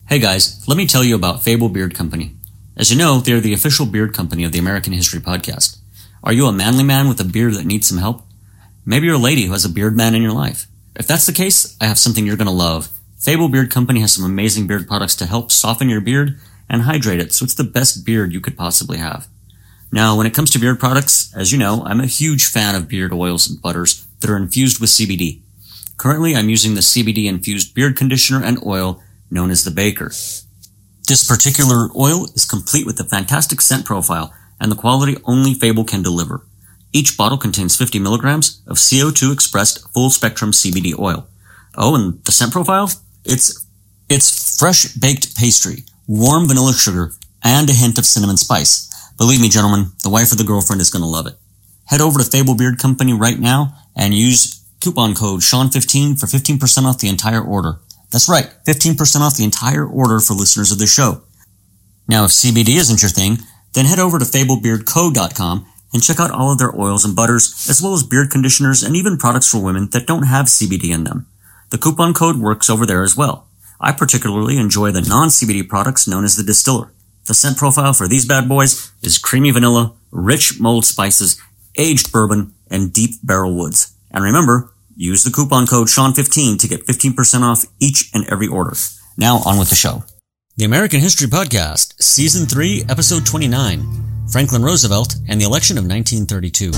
Hey guys, let me tell you about Fable Beard Company. As you know, they're the official beard company of the American History Podcast. Are you a manly man with a beard that needs some help? Maybe you're a lady who has a beard man in your life. If that's the case, I have something you're going to love. Fable Beard Company has some amazing beard products to help soften your beard and hydrate it so it's the best beard you could possibly have. Now, when it comes to beard products, as you know, I'm a huge fan of beard oils and butters that are infused with CBD. Currently, I'm using the CBD-infused beard conditioner and oil known as the Baker. This particular oil is complete with a fantastic scent profile and the quality only Fable can deliver. Each bottle contains 50 milligrams of CO2-expressed full-spectrum CBD oil. Oh, and the scent profile? It's fresh baked pastry, warm vanilla sugar, and a hint of cinnamon spice. Believe me, gentlemen, the wife or the girlfriend is going to love it. Head over to Fable Beard Company right now and use coupon code Sean15 for 15% off the entire order. That's right, 15% off the entire order for listeners of the show. Now, if CBD isn't your thing, then head over to FableBeardCo.com and check out all of their oils and butters, as well as beard conditioners and even products for women that don't have CBD in them. The coupon code works over there as well. I particularly enjoy the non-CBD products known as the Distiller. The scent profile for these bad boys is creamy vanilla, rich mulled spices, aged bourbon, and deep barrel woods. And remember, use the coupon code Sean15 to get 15% off each and every order. Now, on with the show. The American History Podcast, Season 3, Episode 29, Franklin Roosevelt and the Election of 1932.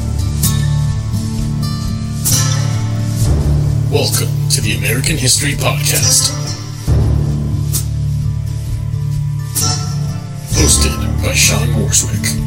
Welcome to the American History Podcast. Hosted by Sean Morswick.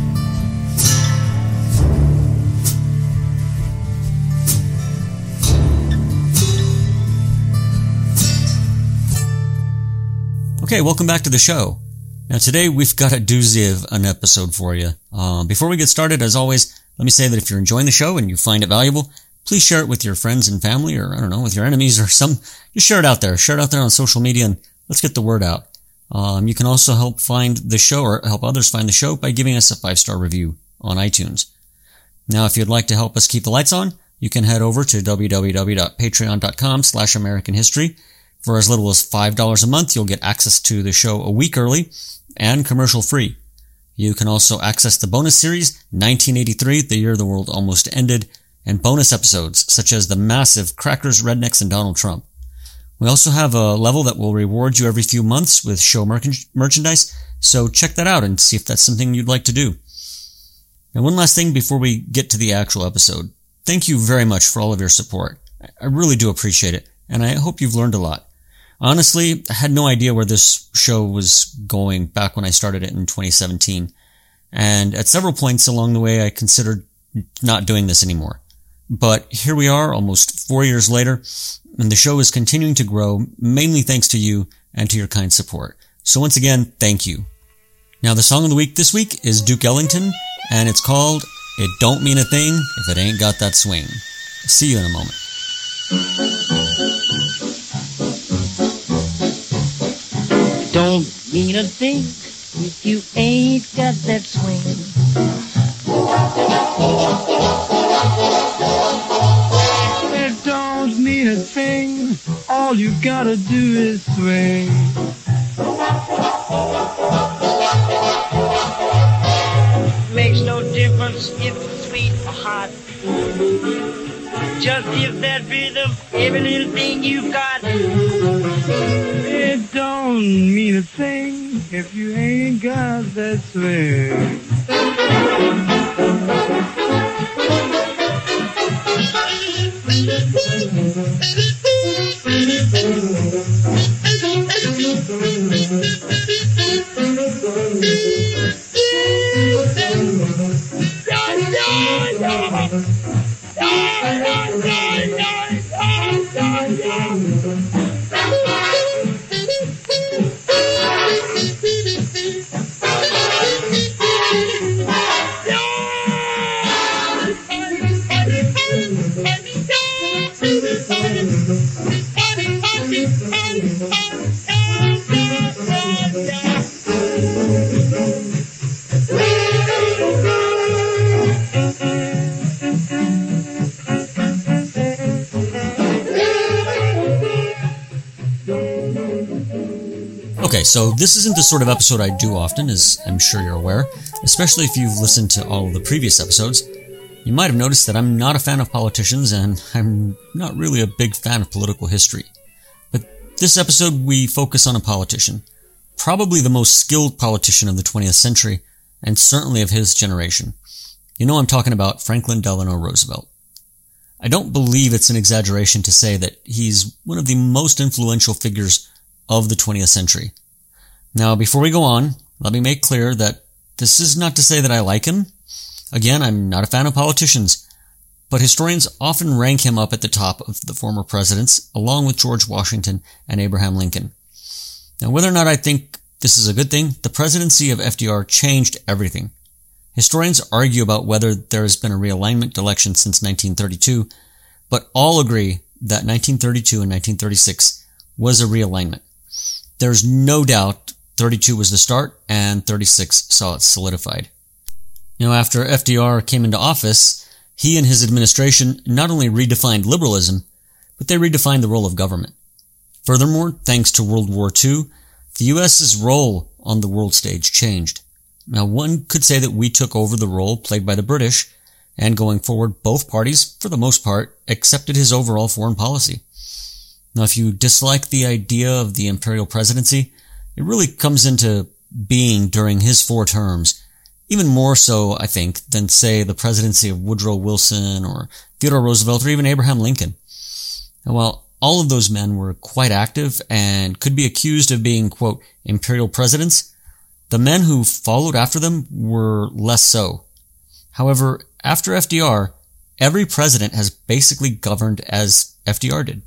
Okay, welcome back to the show. Now today we've got a doozy of an episode for you. Before we get started, as always, let me say that if you're enjoying the show and you find it valuable, please share it with your friends and family, or I don't know, with your enemies or just share it out there. Share it out there on social media and let's get the word out. You can also help find the show or help others find the show by giving us a 5-star review on iTunes. Now, if you'd like to help us keep the lights on, you can head over to www.patreon.com/AmericanHistory. For as little as $5 a month, you'll get access to the show a week early and commercial free. You can also access the bonus series, 1983, the year the world almost ended, and bonus episodes such as the massive Crackers, Rednecks, and Donald Trump. We also have a level that will reward you every few months with show merchandise, so check that out and see if that's something you'd like to do. Now, one last thing before we get to the actual episode. Thank you very much for all of your support. I really do appreciate it, and I hope you've learned a lot. Honestly, I had no idea where this show was going back when I started it in 2017, and at several points along the way I considered not doing this anymore. But here we are, almost 4 years later, and the show is continuing to grow, mainly thanks to you and to your kind support. So once again, thank you. Now, the song of the week this week is Duke Ellington, and it's called It Don't Mean a Thing If It Ain't Got That Swing. See you in a moment. Don't mean a thing if you ain't got that swing. It don't mean a thing, all you gotta do is swing. Makes no difference if it's sweet or hot. Just give that rhythm every little thing you've got. It don't mean a thing if you ain't got that swing. Okay, so this isn't the sort of episode I do often, as I'm sure you're aware, especially if you've listened to all of the previous episodes. You might have noticed that I'm not a fan of politicians, and I'm not really a big fan of political history. But this episode, we focus on a politician, probably the most skilled politician of the 20th century, and certainly of his generation. You know I'm talking about Franklin Delano Roosevelt. I don't believe it's an exaggeration to say that he's one of the most influential figures of the 20th century. Now, before we go on, let me make clear that this is not to say that I like him. Again, I'm not a fan of politicians, but historians often rank him up at the top of the former presidents, along with George Washington and Abraham Lincoln. Now, whether or not I think this is a good thing, the presidency of FDR changed everything. Historians argue about whether there has been a realignment to election since 1932, but all agree that 1932 and 1936 was a realignment. There's no doubt 32 was the start and 36 saw it solidified. After FDR came into office, he and his administration not only redefined liberalism, but they redefined the role of government. Furthermore, thanks to World War II, the U.S.'s role on the world stage changed. Now, one could say that we took over the role played by the British, and going forward, both parties, for the most part, accepted his overall foreign policy. Now, if you dislike the idea of the imperial presidency, it really comes into being during his 4 terms, even more so, I think, than, say, the presidency of Woodrow Wilson or Theodore Roosevelt or even Abraham Lincoln. Now, while all of those men were quite active and could be accused of being, quote, imperial presidents, the men who followed after them were less so. However, after FDR, every president has basically governed as FDR did.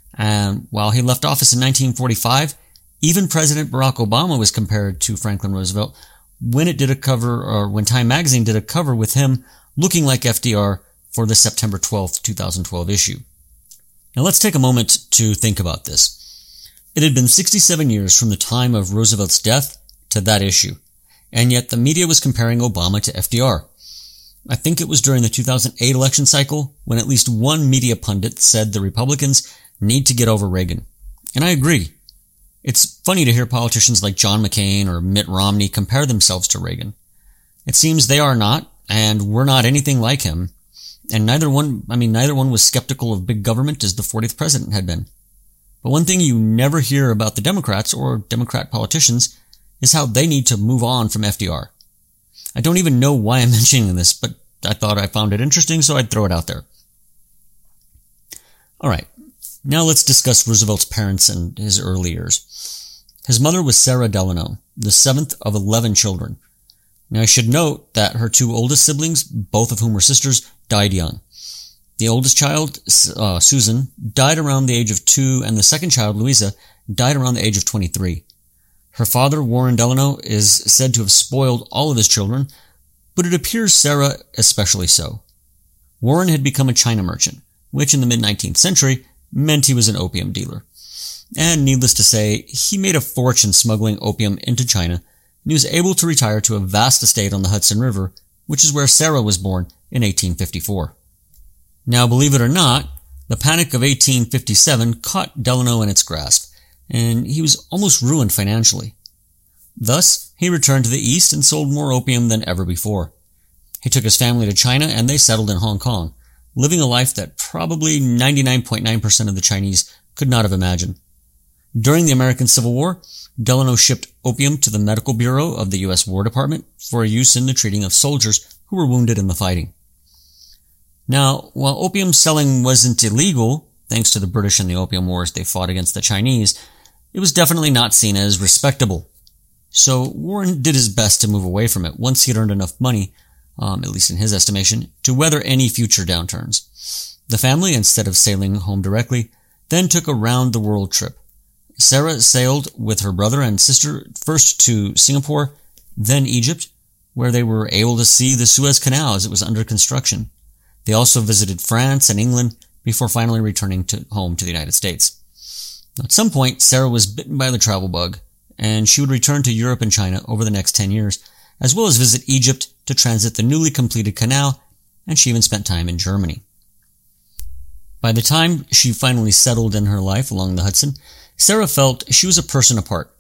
And while he left office in 1945, even President Barack Obama was compared to Franklin Roosevelt when when Time Magazine did a cover with him looking like FDR for the September 12th, 2012 issue. Now let's take a moment to think about this. It had been 67 years from the time of Roosevelt's death to that issue, and yet the media was comparing Obama to FDR. I think it was during the 2008 election cycle when at least one media pundit said the Republicans need to get over Reagan. And I agree. It's funny to hear politicians like John McCain or Mitt Romney compare themselves to Reagan. It seems they are not, and we're not anything like him. And neither one was skeptical of big government as the 40th president had been. But one thing you never hear about the Democrats or Democrat politicians is how they need to move on from FDR. I don't even know why I'm mentioning this, but I thought I found it interesting, so I'd throw it out there. Alright, now let's discuss Roosevelt's parents and his early years. His mother was Sarah Delano, the 7th of 11 children. Now I should note that her 2 oldest siblings, both of whom were sisters, died young. The oldest child, Susan, died around the age of 2, and the second child, Louisa, died around the age of 23. Her father, Warren Delano, is said to have spoiled all of his children, but it appears Sarah especially so. Warren had become a China merchant, which in the mid-19th century meant he was an opium dealer. And needless to say, he made a fortune smuggling opium into China, and he was able to retire to a vast estate on the Hudson River, which is where Sarah was born in 1854. Now, believe it or not, the Panic of 1857 caught Delano in its grasp, and he was almost ruined financially. Thus, he returned to the East and sold more opium than ever before. He took his family to China and they settled in Hong Kong, living a life that probably 99.9% of the Chinese could not have imagined. During the American Civil War, Delano shipped opium to the Medical Bureau of the U.S. War Department for use in the treating of soldiers who were wounded in the fighting. Now, while opium selling wasn't illegal, thanks to the British and the Opium Wars they fought against the Chinese, it was definitely not seen as respectable. So Warren did his best to move away from it once he'd earned enough money, at least in his estimation, to weather any future downturns. The family, instead of sailing home directly, then took a round-the-world trip. Sarah sailed with her brother and sister first to Singapore, then Egypt, where they were able to see the Suez Canal as it was under construction. They also visited France and England before finally returning home to the United States. Now, at some point, Sarah was bitten by the travel bug, and she would return to Europe and China over the next 10 years, as well as visit Egypt to transit the newly completed canal, and she even spent time in Germany. By the time she finally settled in her life along the Hudson, Sarah felt she was a person apart.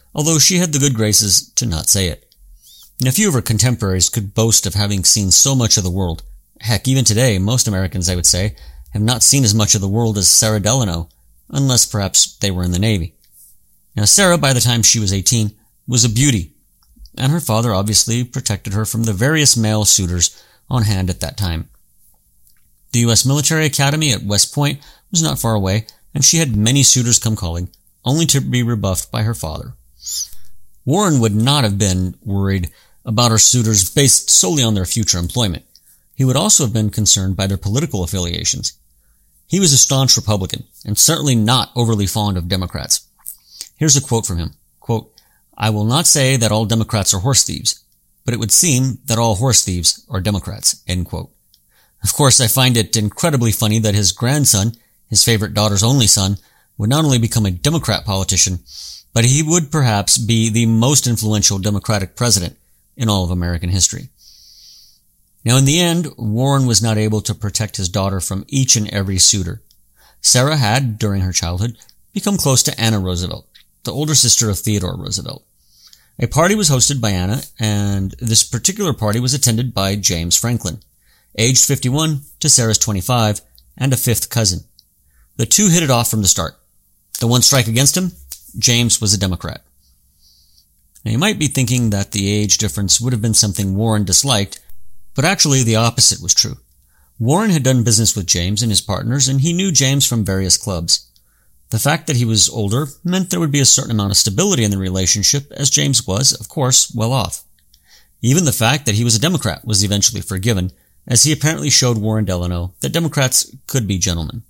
although she had the good graces to not say it. And a few of her contemporaries could boast of having seen so much of the world. Heck, even today, most Americans, I would say, have not seen as much of the world as Sarah Delano, unless perhaps they were in the Navy. Now, Sarah, by the time she was 18, was a beauty, and her father obviously protected her from the various male suitors on hand at that time. The U.S. Military Academy at West Point was not far away, and she had many suitors come calling, only to be rebuffed by her father. Warren would not have been worried about her suitors based solely on their future employment. He would also have been concerned by their political affiliations. He was a staunch Republican, and certainly not overly fond of Democrats. Here's a quote from him. Quote, "I will not say that all Democrats are horse thieves, but it would seem that all horse thieves are Democrats." End quote. Of course, I find it incredibly funny that his grandson, his favorite daughter's only son, would not only become a Democrat politician, but he would perhaps be the most influential Democratic president in all of American history. Now, in the end, Warren was not able to protect his daughter from each and every suitor. Sarah had, during her childhood, become close to Anna Roosevelt, the older sister of Theodore Roosevelt. A party was hosted by Anna, and this particular party was attended by James Franklin, aged 51 to Sarah's 25, and a fifth cousin. The two hit it off from the start. The one strike against him, James was a Democrat. Now, you might be thinking that the age difference would have been something Warren disliked, but actually the opposite was true. Warren had done business with James and his partners, and he knew James from various clubs. The fact that he was older meant there would be a certain amount of stability in the relationship, as James was, of course, well off. Even the fact that he was a Democrat was eventually forgiven, as he apparently showed Warren Delano that Democrats could be gentlemen.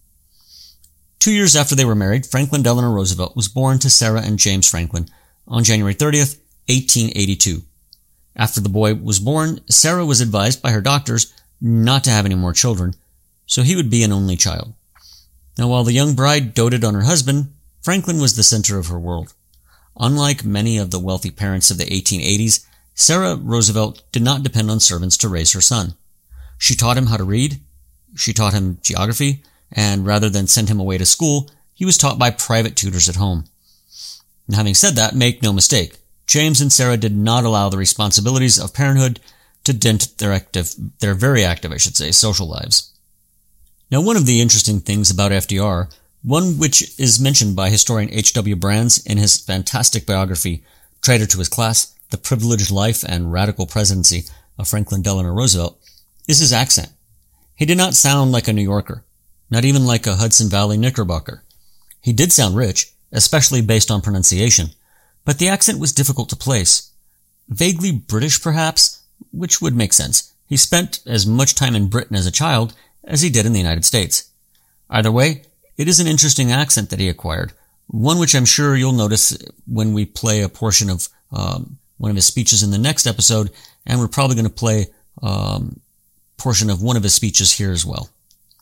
2 years after they were married, Franklin Delano Roosevelt was born to Sarah and James Franklin on January 30th, 1882. After the boy was born, Sarah was advised by her doctors not to have any more children, so he would be an only child. Now, while the young bride doted on her husband, Franklin was the center of her world. Unlike many of the wealthy parents of the 1880s, Sarah Roosevelt did not depend on servants to raise her son. She taught him how to read, she taught him geography, and rather than send him away to school, he was taught by private tutors at home. And having said that, make no mistake, James and Sarah did not allow the responsibilities of parenthood to dent their very active, social lives. Now, one of the interesting things about FDR, one which is mentioned by historian H.W. Brands in his fantastic biography, Traitor to His Class, The Privileged Life and Radical Presidency of Franklin Delano Roosevelt, is his accent. He did not sound like a New Yorker, not even like a Hudson Valley Knickerbocker. He did sound rich, especially based on pronunciation, but the accent was difficult to place. Vaguely British, perhaps, which would make sense. He spent as much time in Britain as a child as he did in the United States. Either way, it is an interesting accent that he acquired, one which I'm sure you'll notice when we play a portion of one of his speeches in the next episode, and we're probably going to play a portion of one of his speeches here as well.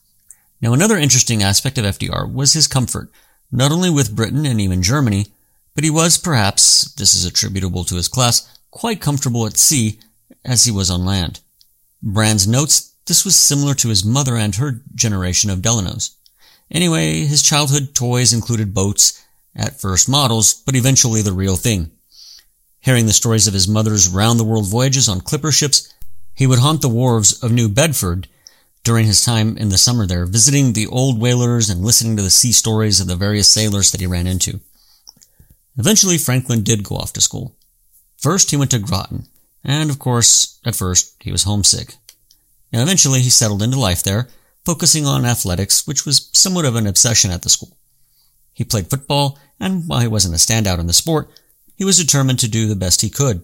Now, another interesting aspect of FDR was his comfort, not only with Britain and even Germany, but he was, perhaps, this is attributable to his class, quite comfortable at sea as he was on land. Brands notes this was similar to his mother and her generation of Delanos. Anyway, his childhood toys included boats, at first models, but eventually the real thing. Hearing the stories of his mother's round-the-world voyages on clipper ships, he would haunt the wharves of New Bedford during his time in the summer there, visiting the old whalers and listening to the sea stories of the various sailors that he ran into. Eventually, Franklin did go off to school. First, he went to Groton, and of course, at first, he was homesick. Now, eventually, he settled into life there, focusing on athletics, which was somewhat of an obsession at the school. He played football, and while he wasn't a standout in the sport, he was determined to do the best he could.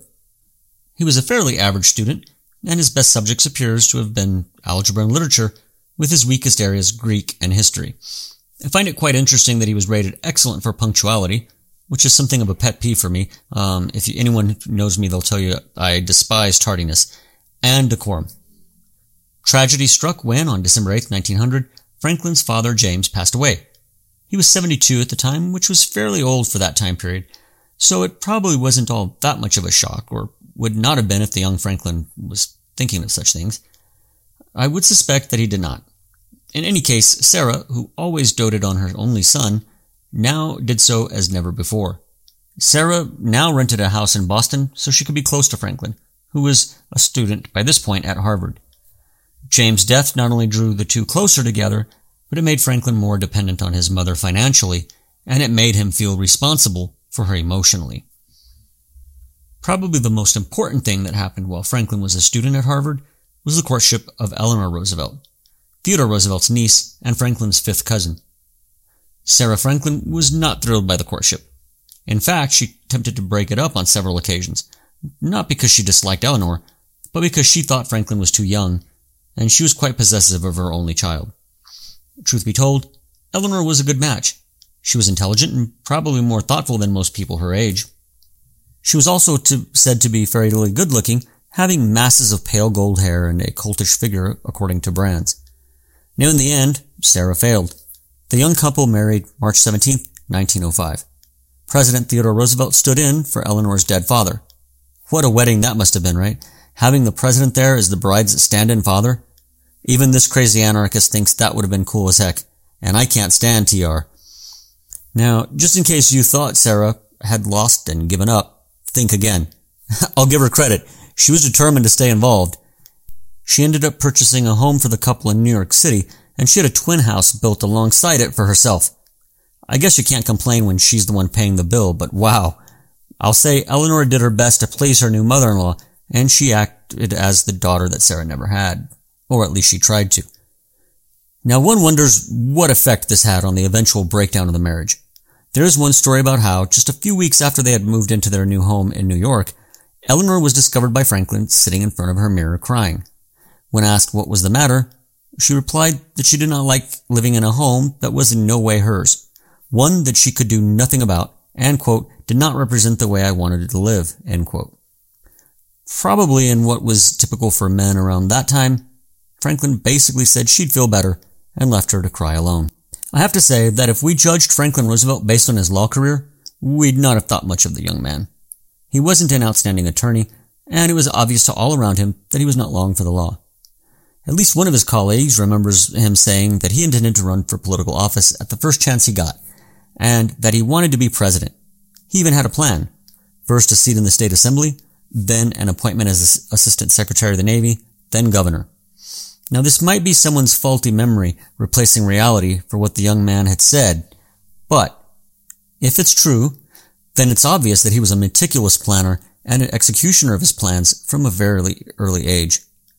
He was a fairly average student, and his best subjects appears to have been algebra and literature, with his weakest areas Greek and history. I find it quite interesting that he was rated excellent for punctuality, which is something of a pet peeve for me. If anyone knows me, they'll tell you I despise tardiness, and decorum. Tragedy struck when, on December 8, 1900, Franklin's father, James, passed away. He was 72 at the time, which was fairly old for that time period, so it probably wasn't all that much of a shock, or would not have been if the young Franklin was thinking of such things. I would suspect that he did not. In any case, Sarah, who always doted on her only son, now did so as never before. Sarah now rented a house in Boston so she could be close to Franklin, who was a student by this point at Harvard. James' death not only drew the two closer together, but it made Franklin more dependent on his mother financially, and it made him feel responsible for her emotionally. Probably the most important thing that happened while Franklin was a student at Harvard was the courtship of Eleanor Roosevelt, Theodore Roosevelt's niece and Franklin's fifth cousin. Sarah Franklin was not thrilled by the courtship. In fact, she attempted to break it up on several occasions, not because she disliked Eleanor, but because she thought Franklin was too young, and she was quite possessive of her only child. Truth be told, Eleanor was a good match. She was intelligent and probably more thoughtful than most people her age. She was also said to be fairly good-looking, having masses of pale gold hair and a coltish figure, according to Brands. Now, in the end, Sarah failed. The young couple married March 17, 1905. President Theodore Roosevelt stood in for Eleanor's dead father. What a wedding that must have been, right? Having the president there as the bride's stand-in father? Even this crazy anarchist thinks that would have been cool as heck, and I can't stand TR. Now, just in case you thought Sarah had lost and given up, think again. I'll give her credit. She was determined to stay involved. She ended up purchasing a home for the couple in New York City, and she had a twin house built alongside it for herself. I guess you can't complain when she's the one paying the bill, but wow. I'll say Eleanor did her best to please her new mother-in-law, and she acted as the daughter that Sarah never had. Or at least she tried to. Now one wonders what effect this had on the eventual breakdown of the marriage. There is one story about how, just a few weeks after they had moved into their new home in New York, Eleanor was discovered by Franklin sitting in front of her mirror crying. When asked what was the matter, she replied that she did not like living in a home that was in no way hers, one that she could do nothing about, and, quote, did not represent the way I wanted to live, end quote. Probably in what was typical for men around that time, Franklin basically said she'd feel better and left her to cry alone. I have to say that if we judged Franklin Roosevelt based on his law career, we'd not have thought much of the young man. He wasn't an outstanding attorney, and it was obvious to all around him that he was not long for the law. At least one of his colleagues remembers him saying that he intended to run for political office at the first chance he got, and that he wanted to be president. He even had a plan. First a seat in the state assembly, then an appointment as assistant secretary of the Navy, then governor. Now this might be someone's faulty memory replacing reality for what the young man had said, but if it's true, then it's obvious that he was a meticulous planner and an executioner of his plans from a very early age.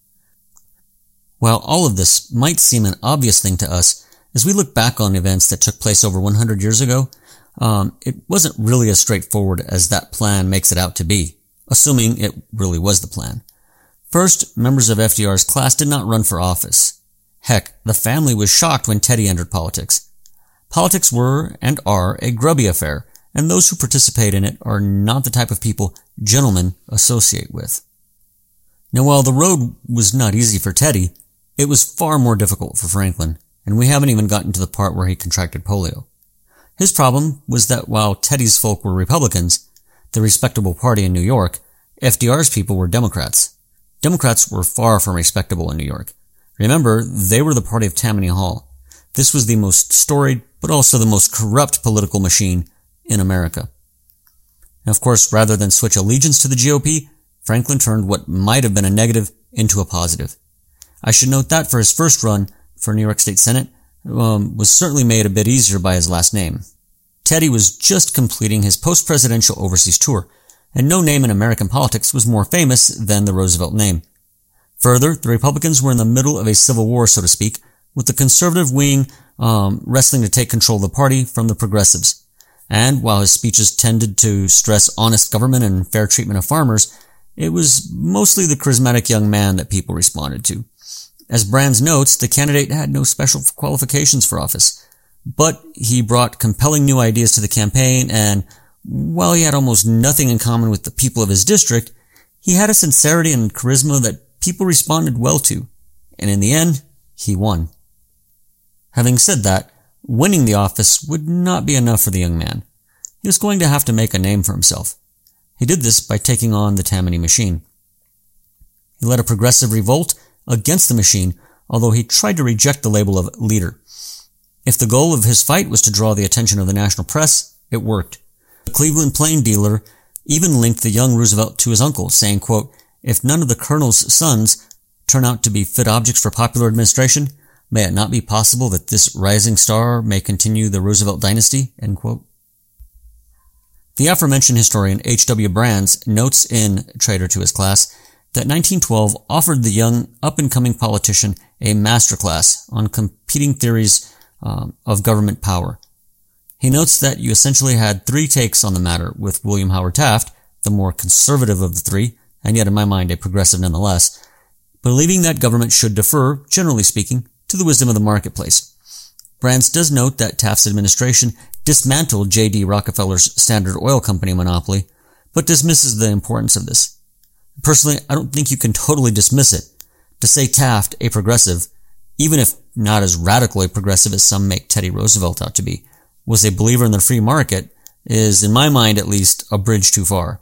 While all of this might seem an obvious thing to us, as we look back on events that took place over 100 years ago, it wasn't really as straightforward as that plan makes it out to be, assuming it really was the plan. First, members of FDR's class did not run for office. Heck, the family was shocked when Teddy entered politics. Politics were, and are, a grubby affair, and those who participate in it are not the type of people gentlemen associate with. Now, while the road was not easy for Teddy, it was far more difficult for Franklin, and we haven't even gotten to the part where he contracted polio. His problem was that while Teddy's folk were Republicans, the respectable party in New York, FDR's people were Democrats. Democrats were far from respectable in New York. Remember, they were the party of Tammany Hall. This was the most storied, but also the most corrupt political machine in America. Now, of course, rather than switch allegiance to the GOP, Franklin turned what might have been a negative into a positive. I should note that for his first run for New York State Senate, was certainly made a bit easier by his last name. Teddy was just completing his post-presidential overseas tour, and no name in American politics was more famous than the Roosevelt name. Further, the Republicans were in the middle of a civil war, so to speak, with the conservative wing wrestling to take control of the party from the progressives. And while his speeches tended to stress honest government and fair treatment of farmers, it was mostly the charismatic young man that people responded to. As Brands notes, the candidate had no special qualifications for office, but he brought compelling new ideas to the campaign, and while he had almost nothing in common with the people of his district, he had a sincerity and charisma that people responded well to, and in the end, he won. Having said that, winning the office would not be enough for the young man. He was going to have to make a name for himself. He did this by taking on the Tammany machine. He led a progressive revolt against the machine, although he tried to reject the label of leader. If the goal of his fight was to draw the attention of the national press, it worked. The Cleveland Plain dealer even linked the young Roosevelt to his uncle, saying, quote, "If none of the colonel's sons turn out to be fit objects for popular administration, may it not be possible that this rising star may continue the Roosevelt dynasty?" End quote. The aforementioned historian H.W. Brands notes in Traitor to His Class that 1912 offered the young up-and-coming politician a masterclass on competing theories of government power. He notes that you essentially had three takes on the matter, with William Howard Taft, the more conservative of the three, and yet in my mind a progressive nonetheless, believing that government should defer, generally speaking, to the wisdom of the marketplace. Brands does note that Taft's administration dismantled J.D. Rockefeller's Standard Oil Company monopoly, but dismisses the importance of this. Personally, I don't think you can totally dismiss it. To say Taft a progressive, even if not as radically progressive as some make Teddy Roosevelt out to be, was a believer in the free market is, in my mind at least, a bridge too far.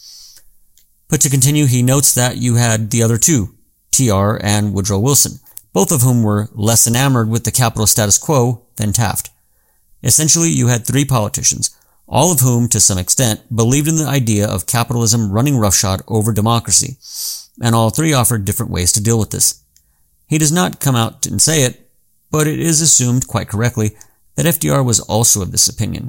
But to continue, he notes that you had the other two, TR and Woodrow Wilson, both of whom were less enamored with the capitalist status quo than Taft. Essentially, you had three politicians, all of whom, to some extent, believed in the idea of capitalism running roughshod over democracy, and all three offered different ways to deal with this. He does not come out and say it, but it is assumed quite correctly that FDR was also of this opinion.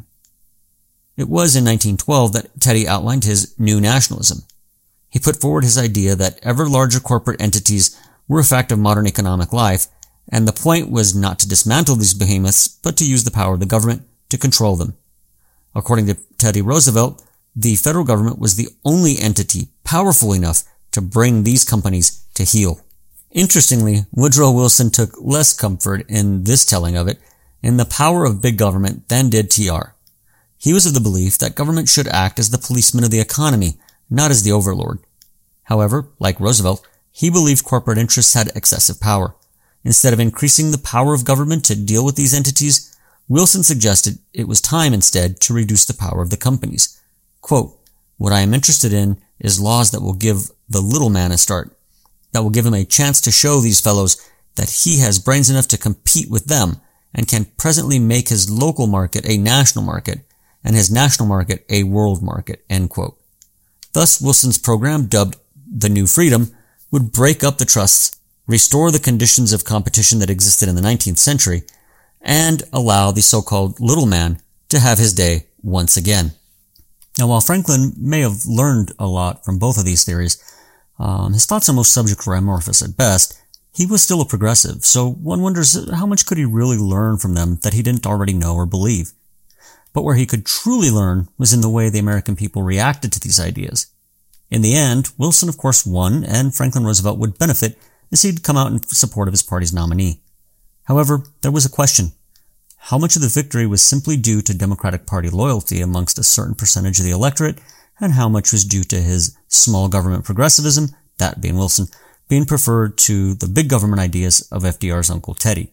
It was in 1912 that Teddy outlined his new nationalism. He put forward his idea that ever larger corporate entities were a fact of modern economic life, and the point was not to dismantle these behemoths, but to use the power of the government to control them. According to Teddy Roosevelt, the federal government was the only entity powerful enough to bring these companies to heel. Interestingly, Woodrow Wilson took less comfort in this telling of it in the power of big government than did TR. He was of the belief that government should act as the policeman of the economy, not as the overlord. However, like Roosevelt, he believed corporate interests had excessive power. Instead of increasing the power of government to deal with these entities, Wilson suggested it was time instead to reduce the power of the companies. Quote, "What I am interested in is laws that will give the little man a start, that will give him a chance to show these fellows that he has brains enough to compete with them and can presently make his local market a national market and his national market a world market." End quote. Thus, Wilson's program, dubbed the New Freedom, would break up the trusts, restore the conditions of competition that existed in the 19th century, and allow the so-called little man to have his day once again. Now, while Franklin may have learned a lot from both of these theories, his thoughts on most subjects were amorphous at best. He was still a progressive, so one wonders how much could he really learn from them that he didn't already know or believe. But where he could truly learn was in the way the American people reacted to these ideas. In the end, Wilson of course won, and Franklin Roosevelt would benefit as he'd come out in support of his party's nominee. However, there was a question. How much of the victory was simply due to Democratic Party loyalty amongst a certain percentage of the electorate, and how much was due to his small government progressivism, that being Wilson, being preferred to the big government ideas of FDR's Uncle Teddy?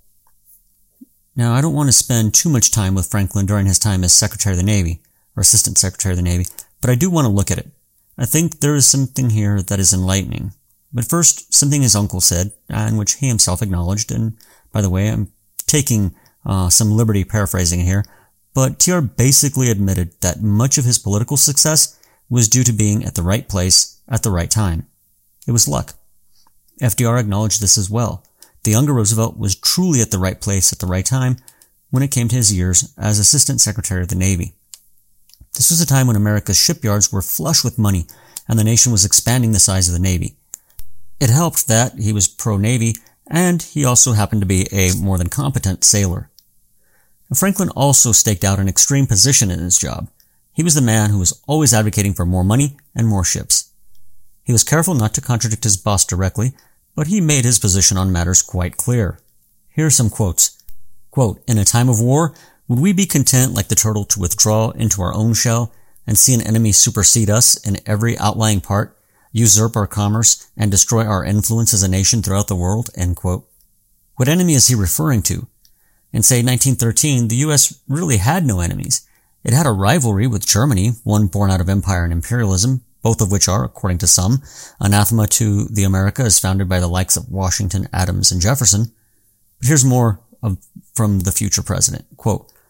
Now, I don't want to spend too much time with Franklin during his time as Secretary of the Navy, or Assistant Secretary of the Navy, but I do want to look at it. I think there is something here that is enlightening. But first, something his uncle said, and which he himself acknowledged, and by the way, I'm taking some liberty paraphrasing here, but TR basically admitted that much of his political success was due to being at the right place at the right time. It was luck. FDR acknowledged this as well. The younger Roosevelt was truly at the right place at the right time when it came to his years as Assistant Secretary of the Navy. This was a time when America's shipyards were flush with money and the nation was expanding the size of the Navy. It helped that he was pro-Navy and he also happened to be a more than competent sailor. Franklin also staked out an extreme position in his job. He was the man who was always advocating for more money and more ships. He was careful not to contradict his boss directly, but he made his position on matters quite clear. Here are some quotes. Quote, "In a time of war, would we be content like the turtle to withdraw into our own shell and see an enemy supersede us in every outlying part, usurp our commerce, and destroy our influence as a nation throughout the world?" End quote. What enemy is he referring to? In, say, 1913, the U.S. really had no enemies. It had a rivalry with Germany, one born out of empire and imperialism, both of which are, according to some, anathema to the America as founded by the likes of Washington, Adams, and Jefferson. But here's more from the future president. Quote,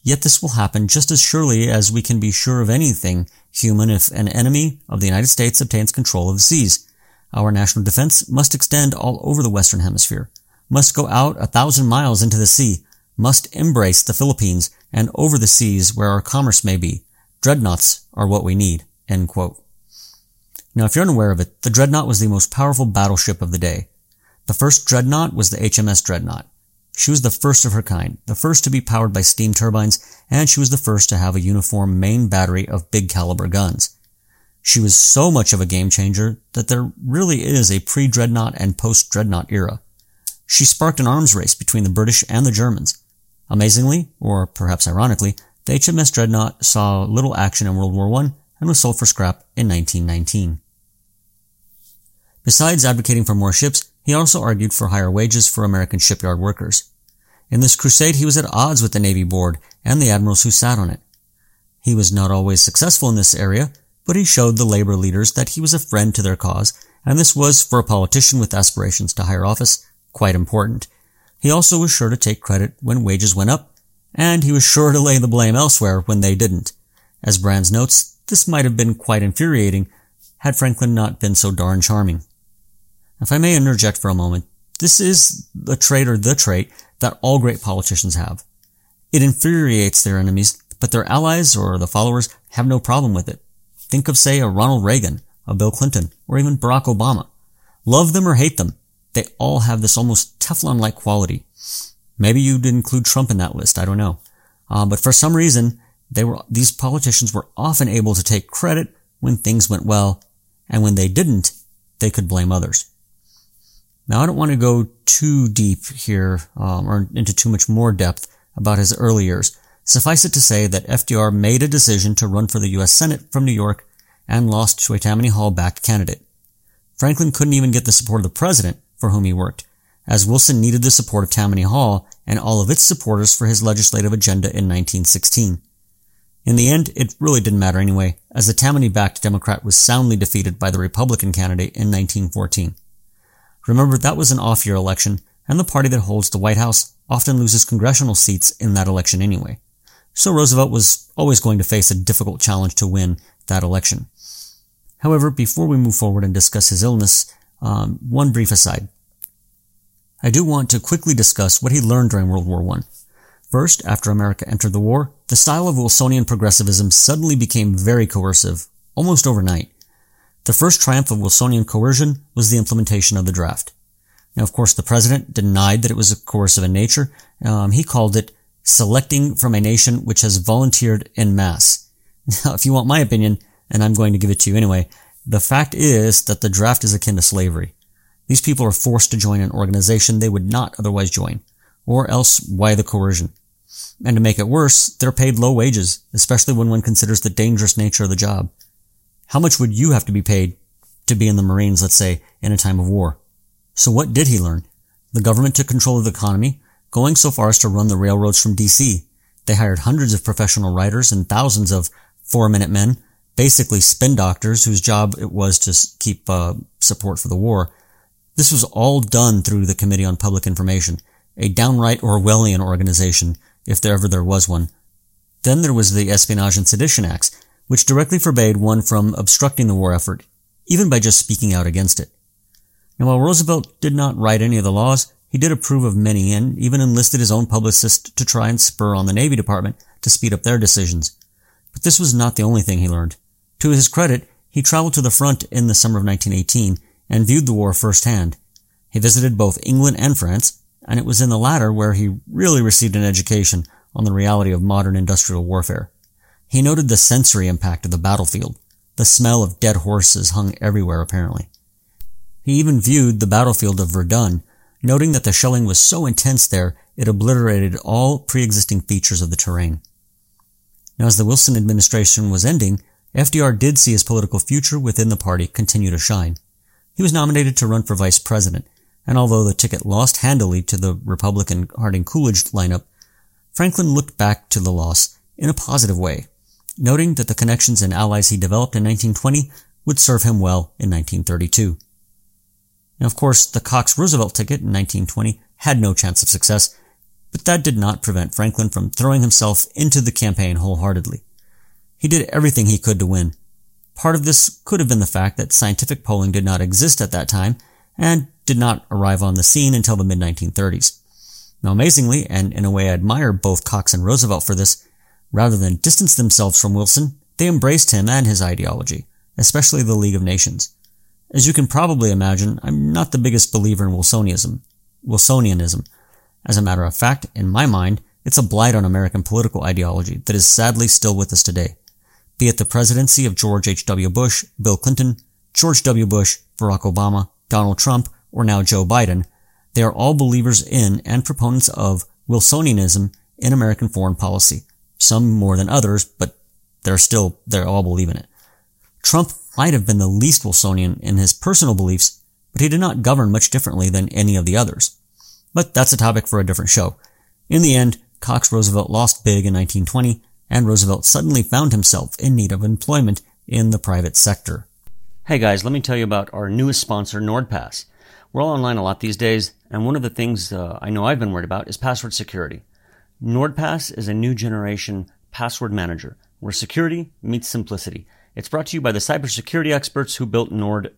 Yet this will happen just as surely as we can be sure of anything human if an enemy of the United States obtains control of the seas. Our national defense must extend all over the Western Hemisphere, must go out 1,000 miles into the sea, must embrace the Philippines and over the seas where our commerce may be. Dreadnoughts are what we need." End quote. Now, if you're unaware of it, the Dreadnought was the most powerful battleship of the day. The first Dreadnought was the HMS Dreadnought. She was the first of her kind, the first to be powered by steam turbines, and she was the first to have a uniform main battery of big caliber guns. She was so much of a game changer that there really is a pre-Dreadnought and post-Dreadnought era. She sparked an arms race between the British and the Germans. Amazingly, or perhaps ironically, the HMS Dreadnought saw little action in World War I and was sold for scrap in 1919. Besides advocating for more ships, he also argued for higher wages for American shipyard workers. In this crusade, he was at odds with the Navy Board and the admirals who sat on it. He was not always successful in this area, but he showed the labor leaders that he was a friend to their cause, and this was, for a politician with aspirations to higher office, quite important. He also was sure to take credit when wages went up, and he was sure to lay the blame elsewhere when they didn't. As Brands notes, this might have been quite infuriating had Franklin not been so darn charming. If I may interject for a moment, this is the trait that all great politicians have. It infuriates their enemies, but their allies or the followers have no problem with it. Think of, say, a Ronald Reagan, a Bill Clinton, or even Barack Obama. Love them or hate them, they all have this almost Teflon-like quality. Maybe you'd include Trump in that list, I don't know. But for some reason, these politicians were often able to take credit when things went well, and when they didn't, they could blame others. Now, I don't want to go too deep here, or into too much more depth about his early years. Suffice it to say that FDR made a decision to run for the U.S. Senate from New York and lost to a Tammany Hall-backed candidate. Franklin couldn't even get the support of the president for whom he worked, as Wilson needed the support of Tammany Hall and all of its supporters for his legislative agenda in 1916. In the end, it really didn't matter anyway, as the Tammany-backed Democrat was soundly defeated by the Republican candidate in 1914. Remember, that was an off-year election, and the party that holds the White House often loses congressional seats in that election anyway. So Roosevelt was always going to face a difficult challenge to win that election. However, before we move forward and discuss his illness, one brief aside. I do want to quickly discuss what he learned during World War I. First, after America entered the war, the style of Wilsonian progressivism suddenly became very coercive, almost overnight. The first triumph of Wilsonian coercion was the implementation of the draft. Now, of course, the president denied that it was coercive in nature. He called it selecting from a nation which has volunteered en masse. Now, if you want my opinion, and I'm going to give it to you anyway, the fact is that the draft is akin to slavery. These people are forced to join an organization they would not otherwise join, or else why the coercion? And to make it worse, they're paid low wages, especially when one considers the dangerous nature of the job. How much would you have to be paid to be in the Marines, let's say, in a time of war? So what did he learn? The government took control of the economy, going so far as to run the railroads from D.C. They hired hundreds of professional writers and thousands of 4-minute men, basically spin doctors whose job it was to keep support for the war. This was all done through the Committee on Public Information, a downright Orwellian organization, if there was one. Then there was the Espionage and Sedition Acts, which directly forbade one from obstructing the war effort, even by just speaking out against it. Now, while Roosevelt did not write any of the laws, he did approve of many and even enlisted his own publicist to try and spur on the Navy Department to speed up their decisions. But this was not the only thing he learned. To his credit, he traveled to the front in the summer of 1918 and viewed the war firsthand. He visited both England and France, and it was in the latter where he really received an education on the reality of modern industrial warfare. He noted the sensory impact of the battlefield. The smell of dead horses hung everywhere, apparently. He even viewed the battlefield of Verdun, noting that the shelling was so intense there, it obliterated all pre-existing features of the terrain. Now, as the Wilson administration was ending, FDR did see his political future within the party continue to shine. He was nominated to run for vice president, and although the ticket lost handily to the Republican Harding Coolidge lineup, Franklin looked back to the loss in a positive way, noting that the connections and allies he developed in 1920 would serve him well in 1932. Now, of course, the Cox-Roosevelt ticket in 1920 had no chance of success, But that did not prevent Franklin from throwing himself into the campaign wholeheartedly. He did everything he could to win. Part of this could have been the fact that scientific polling did not exist at that time and did not arrive on the scene until the mid-1930s. Now, amazingly, and in a way I admire both Cox and Roosevelt for this, rather than distance themselves from Wilson, they embraced him and his ideology, especially the League of Nations. As you can probably imagine, I'm not the biggest believer in Wilsonianism. As a matter of fact, in my mind, it's a blight on American political ideology that is sadly still with us today. Be it the presidency of George H.W. Bush, Bill Clinton, George W. Bush, Barack Obama, Donald Trump, or now Joe Biden, they are all believers in and proponents of Wilsonianism in American foreign policy. Some more than others, but they all believe in it. Trump might have been the least Wilsonian in his personal beliefs, but he did not govern much differently than any of the others. But that's a topic for a different show. In the end, Cox-Roosevelt lost big in 1920, and Roosevelt suddenly found himself in need of employment in the private sector. Hey guys, let me tell you about our newest sponsor, NordPass. We're all online a lot these days, and one of the things I know I've been worried about is password security. NordPass is a new generation password manager, where security meets simplicity. It's brought to you by the cybersecurity experts who built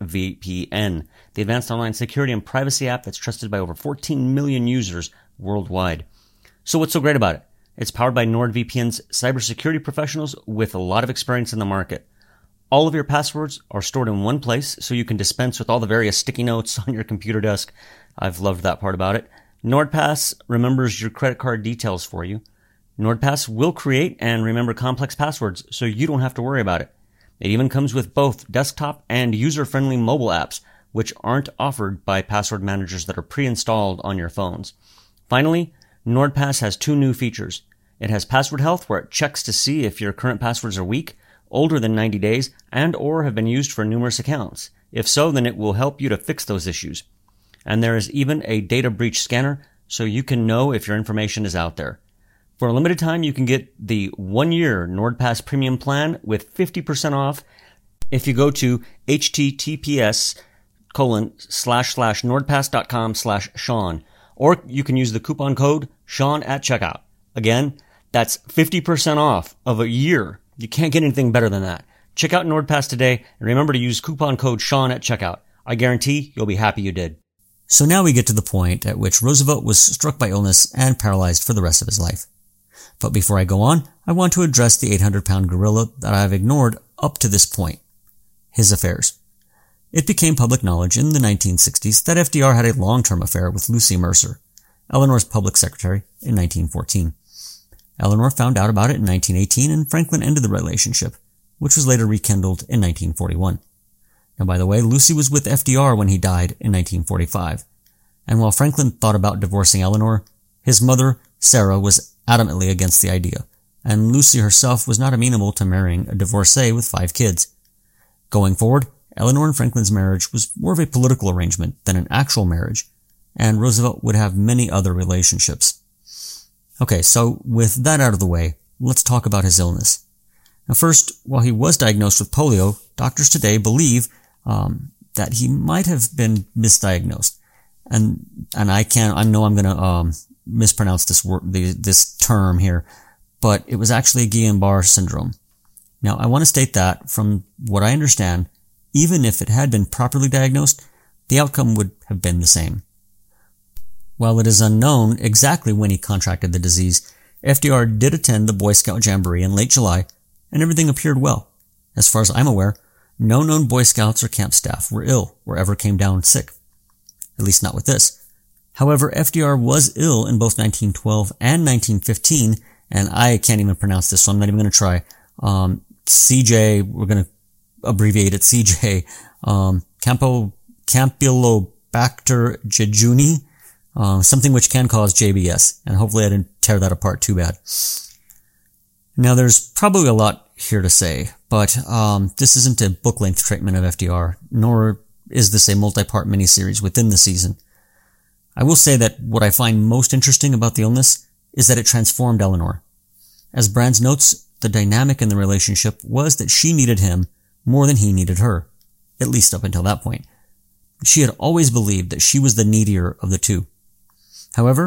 NordVPN, the advanced online security and privacy app that's trusted by over 14 million users worldwide. So what's so great about it? It's powered by NordVPN's cybersecurity professionals with a lot of experience in the market. All of your passwords are stored in one place, so you can dispense with all the various sticky notes on your computer desk. I've loved that part about it. NordPass remembers your credit card details for you. NordPass will create and remember complex passwords, so you don't have to worry about it. It even comes with both desktop and user-friendly mobile apps, which aren't offered by password managers that are pre-installed on your phones. Finally, NordPass has two new features. It has Password Health, where it checks to see if your current passwords are weak, older than 90 days, and or have been used for numerous accounts. If so, then it will help you to fix those issues. And there is even a data breach scanner, so you can know if your information is out there. For a limited time, you can get the 1-year NordPass premium plan with 50% off if you go to https://nordpass.com/Sean, or you can use the coupon code Sean at checkout. Again, that's 50% off of a year. You can't get anything better than that. Check out NordPass today, and remember to use coupon code Sean at checkout. I guarantee you'll be happy you did. So now we get to the point at which Roosevelt was struck by illness and paralyzed for the rest of his life. But before I go on, I want to address the 800-pound gorilla that I have ignored up to this point. His affairs. It became public knowledge in the 1960s that FDR had a long-term affair with Lucy Mercer, Eleanor's public secretary, in 1914. Eleanor found out about it in 1918, and Franklin ended the relationship, which was later rekindled in 1941. Now, by the way, Lucy was with FDR when he died in 1945, and while Franklin thought about divorcing Eleanor, his mother, Sarah, was adamantly against the idea, and Lucy herself was not amenable to marrying a divorcee with 5 kids. Going forward, Eleanor and Franklin's marriage was more of a political arrangement than an actual marriage, and Roosevelt would have many other relationships. Okay, so with that out of the way, let's talk about his illness. Now first, while he was diagnosed with polio, doctors today believe that he might have been misdiagnosed. And I know I'm gonna mispronounce this term here, but it was actually Guillain-Barré syndrome. Now, I want to state that, from what I understand, even if it had been properly diagnosed, the outcome would have been the same. While it is unknown exactly when he contracted the disease, FDR did attend the Boy Scout Jamboree in late July, and everything appeared well. As far as I'm aware, no known Boy Scouts or camp staff were ill or ever came down sick. At least not with this. However, FDR was ill in both 1912 and 1915, and I can't even pronounce this, so I'm not even going to try. CJ, we're going to abbreviate it CJ, Campylobacter jejuni, something which can cause JBS, and hopefully I didn't tear that apart too bad. Now, there's probably a lot here to say, but this isn't a book-length treatment of FDR, nor is this a multi-part miniseries within the season. I will say that what I find most interesting about the illness is that it transformed Eleanor. As Brands notes, the dynamic in the relationship was that she needed him more than he needed her, at least up until that point. She had always believed that she was the needier of the two. However,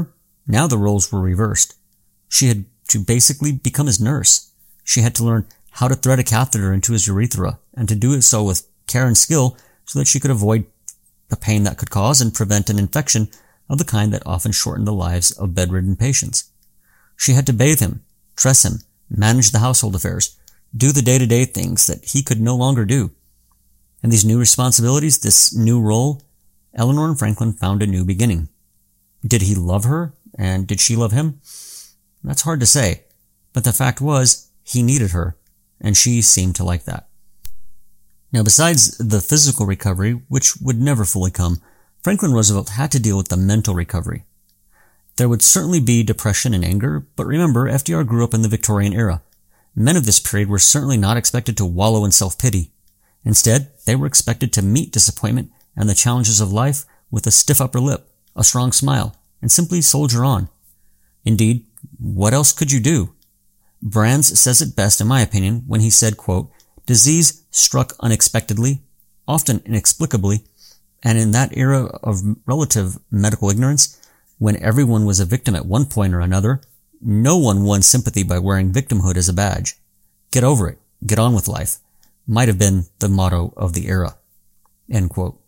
Now the roles were reversed. She had to basically become his nurse. She had to learn how to thread a catheter into his urethra, and to do it so with care and skill so that she could avoid the pain that could cause and prevent an infection of the kind that often shortened the lives of bedridden patients. She had to bathe him, dress him, manage the household affairs, do the day-to-day things that he could no longer do. And these new responsibilities, this new role, Eleanor and Franklin found a new beginning. Did he love her, and did she love him? That's hard to say, but the fact was, he needed her, and she seemed to like that. Now, besides the physical recovery, which would never fully come, Franklin Roosevelt had to deal with the mental recovery. There would certainly be depression and anger, but remember, FDR grew up in the Victorian era. Men of this period were certainly not expected to wallow in self-pity. Instead, they were expected to meet disappointment and the challenges of life with a stiff upper lip, a strong smile, and simply soldier on. Indeed, what else could you do? Brands says it best, in my opinion, when he said, quote, "Disease struck unexpectedly, often inexplicably, and in that era of relative medical ignorance, when everyone was a victim at one point or another, no one won sympathy by wearing victimhood as a badge. Get over it. Get on with life," might have been the motto of the era. End quote.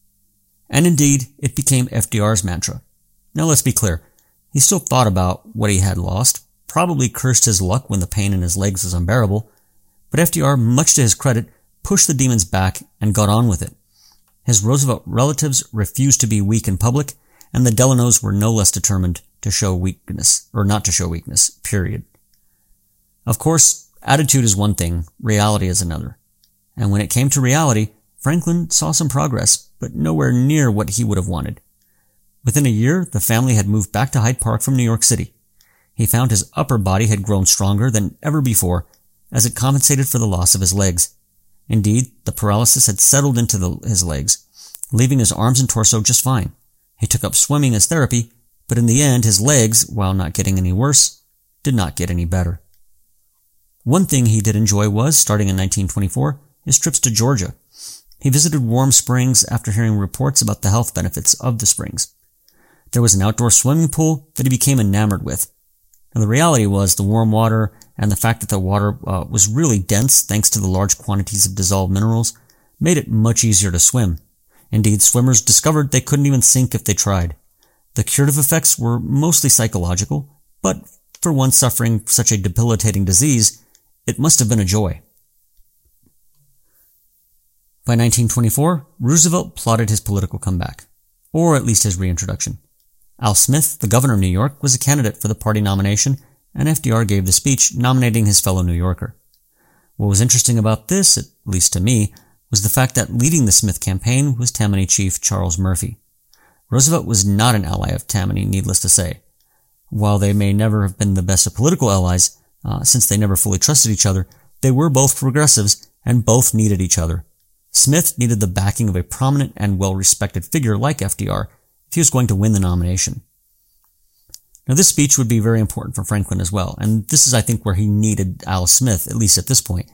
And indeed, it became FDR's mantra. Now let's be clear. He still thought about what he had lost, probably cursed his luck when the pain in his legs was unbearable, but FDR, much to his credit, pushed the demons back and got on with it. His Roosevelt relatives refused to be weak in public, and the Delanos were no less determined to show weakness, or not to show weakness, period. Of course, attitude is one thing, reality is another. And when it came to reality, Franklin saw some progress, but nowhere near what he would have wanted. Within a year, the family had moved back to Hyde Park from New York City. He found his upper body had grown stronger than ever before, as it compensated for the loss of his legs. Indeed, the paralysis had settled into his legs, leaving his arms and torso just fine. He took up swimming as therapy, but in the end, his legs, while not getting any worse, did not get any better. One thing he did enjoy was, starting in 1924, his trips to Georgia. He visited warm springs after hearing reports about the health benefits of the springs. There was an outdoor swimming pool that he became enamored with. Now, the reality was the warm water and the fact that the water was really dense thanks to the large quantities of dissolved minerals made it much easier to swim. Indeed, swimmers discovered they couldn't even sink if they tried. The curative effects were mostly psychological, but for one suffering such a debilitating disease, it must have been a joy. By 1924, Roosevelt plotted his political comeback, or at least his reintroduction. Al Smith, the governor of New York, was a candidate for the party nomination, and FDR gave the speech nominating his fellow New Yorker. What was interesting about this, at least to me, was the fact that leading the Smith campaign was Tammany Chief Charles Murphy. Roosevelt was not an ally of Tammany, needless to say. While they may never have been the best of political allies, since they never fully trusted each other, they were both progressives and both needed each other. Smith needed the backing of a prominent and well-respected figure like FDR if he was going to win the nomination. Now, this speech would be very important for Franklin as well, and this is, I think, where he needed Al Smith, at least at this point.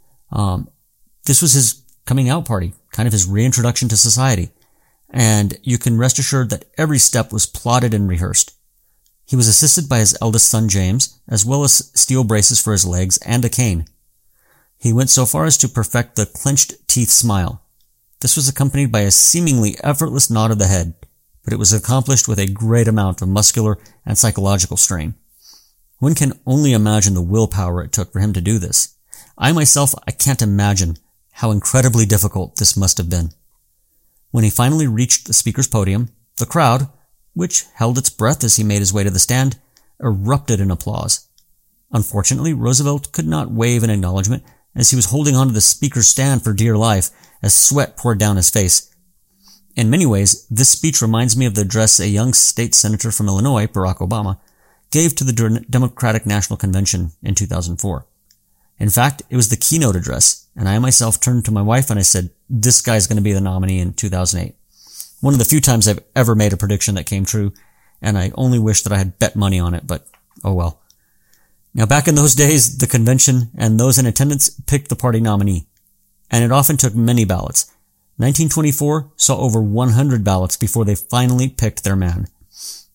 This was his coming out party, kind of his reintroduction to society, and you can rest assured that every step was plotted and rehearsed. He was assisted by his eldest son, James, as well as steel braces for his legs and a cane. He went so far as to perfect the clenched teeth smile. This was accompanied by a seemingly effortless nod of the head, but it was accomplished with a great amount of muscular and psychological strain. One can only imagine the willpower it took for him to do this. I can't imagine how incredibly difficult this must have been. When he finally reached the speaker's podium, the crowd, which held its breath as he made his way to the stand, erupted in applause. Unfortunately, Roosevelt could not wave an acknowledgement as he was holding onto the speaker's stand for dear life as sweat poured down his face. In many ways, this speech reminds me of the address a young state senator from Illinois, Barack Obama, gave to the Democratic National Convention in 2004. In fact, it was the keynote address, and I myself turned to my wife and I said, this guy's going to be the nominee in 2008. One of the few times I've ever made a prediction that came true, and I only wish that I had bet money on it, but oh well. Now, back in those days, the convention and those in attendance picked the party nominee, and it often took many ballots. 1924 saw over 100 ballots before they finally picked their man.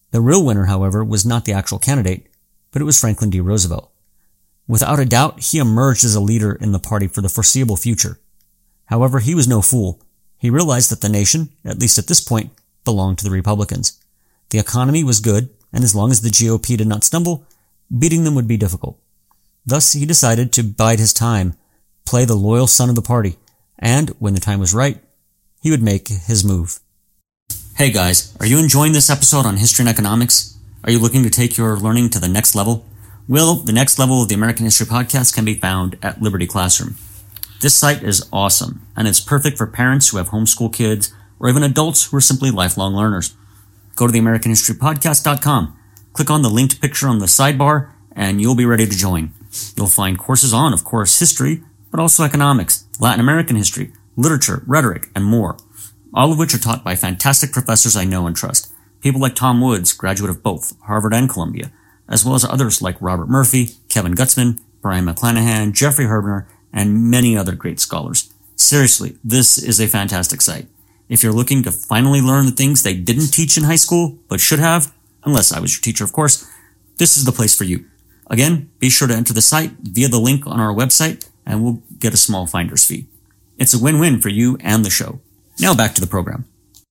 The real winner, however, was not the actual candidate, but it was Franklin D. Roosevelt. Without a doubt, he emerged as a leader in the party for the foreseeable future. However, he was no fool. He realized that the nation, at least at this point, belonged to the Republicans. The economy was good, and as long as the GOP did not stumble, beating them would be difficult. Thus, he decided to bide his time, play the loyal son of the party, and, when the time was right, he would make his move. Hey guys, are you enjoying this episode on history and economics? Are you looking to take your learning to the next level? Well, the next level of the American History Podcast can be found at Liberty Classroom. This site is awesome, and it's perfect for parents who have homeschool kids or even adults who are simply lifelong learners. Go to theamericanhistorypodcast.com, click on the linked picture on the sidebar, and you'll be ready to join. You'll find courses on, of course, history, but also economics, Latin American history, literature, rhetoric, and more, all of which are taught by fantastic professors I know and trust. People like Tom Woods, graduate of both Harvard and Columbia, as well as others like Robert Murphy, Kevin Gutzman, Brian McClanahan, Jeffrey Herbner, and many other great scholars. Seriously, this is a fantastic site. If you're looking to finally learn the things they didn't teach in high school, but should have, unless I was your teacher, of course, this is the place for you. Again, be sure to enter the site via the link on our website, and we'll get a small finder's fee. It's a win-win for you and the show. Now back to the program.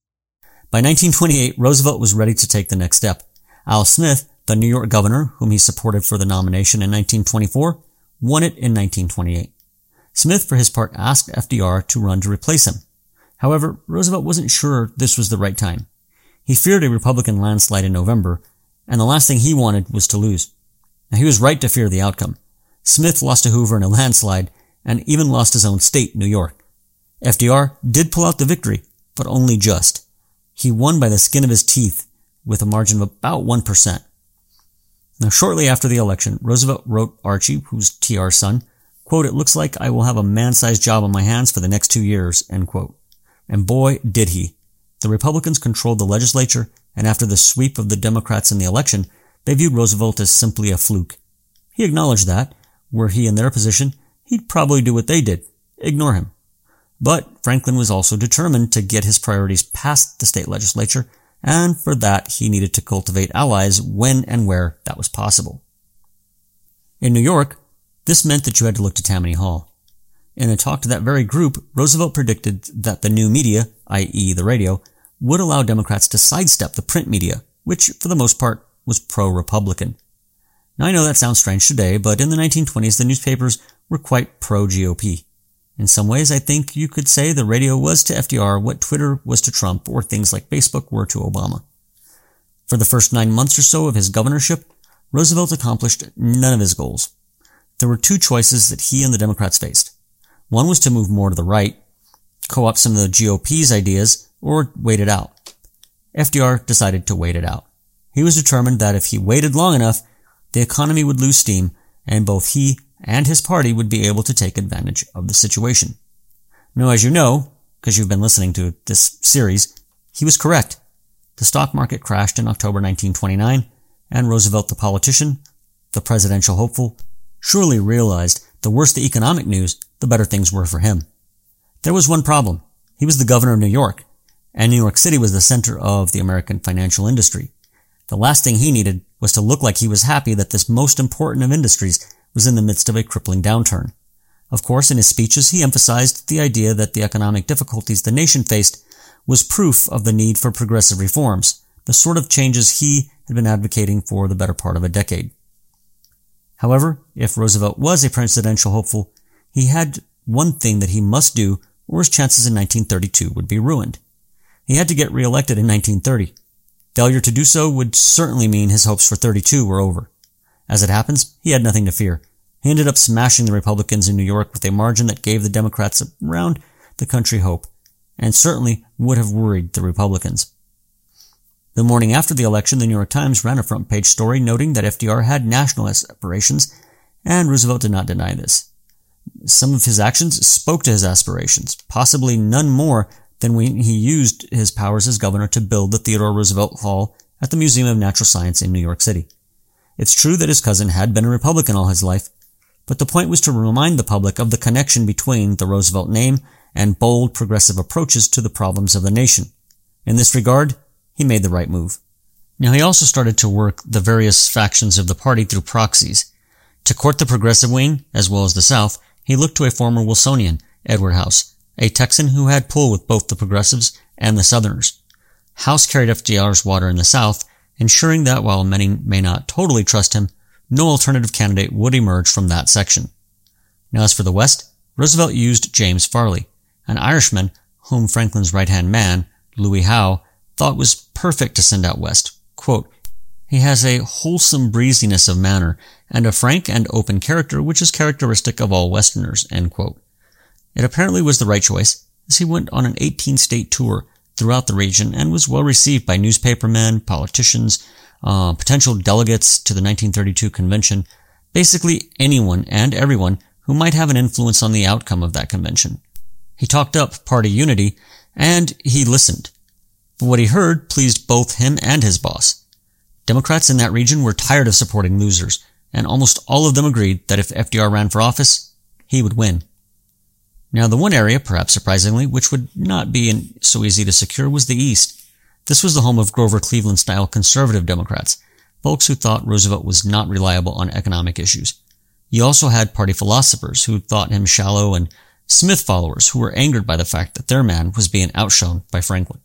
By 1928, Roosevelt was ready to take the next step. Al Smith, the New York governor, whom he supported for the nomination in 1924, won it in 1928. Smith, for his part, asked FDR to run to replace him. However, Roosevelt wasn't sure this was the right time. He feared a Republican landslide in November, and the last thing he wanted was to lose. Now, he was right to fear the outcome. Smith lost to Hoover in a landslide, and even lost his own state, New York. FDR did pull out the victory, but only just. He won by the skin of his teeth, with a margin of about 1%. Now, shortly after the election, Roosevelt wrote Archie, who's TR's son, quote, "It looks like I will have a man-sized job on my hands for the next 2 years," end quote. And boy, did he. The Republicans controlled the legislature, and after the sweep of the Democrats in the election, they viewed Roosevelt as simply a fluke. He acknowledged that, were he in their position, he'd probably do what they did, ignore him. But Franklin was also determined to get his priorities past the state legislature, and for that he needed to cultivate allies when and where that was possible. In New York, this meant that you had to look to Tammany Hall. In a talk to that very group, Roosevelt predicted that the new media, i.e. the radio, would allow Democrats to sidestep the print media, which, for the most part, was pro-Republican. Now I know that sounds strange today, but in the 1920s the newspapers were quite pro-GOP. In some ways, I think you could say the radio was to FDR what Twitter was to Trump or things like Facebook were to Obama. For the first 9 months or so of his governorship, Roosevelt accomplished none of his goals. There were two choices that he and the Democrats faced. One was to move more to the right, co-opt some of the GOP's ideas, or wait it out. FDR decided to wait it out. He was determined that if he waited long enough, the economy would lose steam, and both he and his party would be able to take advantage of the situation. Now, as you know, because you've been listening to this series, he was correct. The stock market crashed in October 1929, and Roosevelt, the politician, the presidential hopeful, surely realized the worse the economic news, the better things were for him. There was one problem. He was the governor of New York, and New York City was the center of the American financial industry. The last thing he needed was to look like he was happy that this most important of industries was in the midst of a crippling downturn. Of course, in his speeches, he emphasized the idea that the economic difficulties the nation faced was proof of the need for progressive reforms, the sort of changes he had been advocating for the better part of a decade. However, if Roosevelt was a presidential hopeful, he had one thing that he must do, or his chances in 1932 would be ruined. He had to get reelected in 1930. Failure to do so would certainly mean his hopes for 32 were over. As it happens, he had nothing to fear. He ended up smashing the Republicans in New York with a margin that gave the Democrats around the country hope, and certainly would have worried the Republicans. The morning after the election, the New York Times ran a front-page story noting that FDR had national aspirations, and Roosevelt did not deny this. Some of his actions spoke to his aspirations, possibly none more than when he used his powers as governor to build the Theodore Roosevelt Hall at the Museum of Natural Science in New York City. It's true that his cousin had been a Republican all his life, but the point was to remind the public of the connection between the Roosevelt name and bold progressive approaches to the problems of the nation. In this regard, he made the right move. Now he also started to work the various factions of the party through proxies. To court the progressive wing, as well as the South, he looked to a former Wilsonian, Edward House, a Texan who had pull with both the progressives and the Southerners. House carried FDR's water in the South, ensuring that while many may not totally trust him, no alternative candidate would emerge from that section. Now as for the West, Roosevelt used James Farley, an Irishman whom Franklin's right-hand man, Louis Howe, thought was perfect to send out west. Quote, "He has a wholesome breeziness of manner and a frank and open character which is characteristic of all Westerners." End quote. It apparently was the right choice, as he went on an 18-state tour throughout the region and was well received by newspapermen, politicians, potential delegates to the 1932 convention, basically anyone and everyone who might have an influence on the outcome of that convention. He talked up party unity, and he listened. But what he heard pleased both him and his boss. Democrats in that region were tired of supporting losers, and almost all of them agreed that if FDR ran for office, he would win. Now the one area, perhaps surprisingly, which would not be so easy to secure was the East. This was the home of Grover Cleveland-style conservative Democrats, folks who thought Roosevelt was not reliable on economic issues. You also had party philosophers who thought him shallow and Smith followers who were angered by the fact that their man was being outshone by Franklin.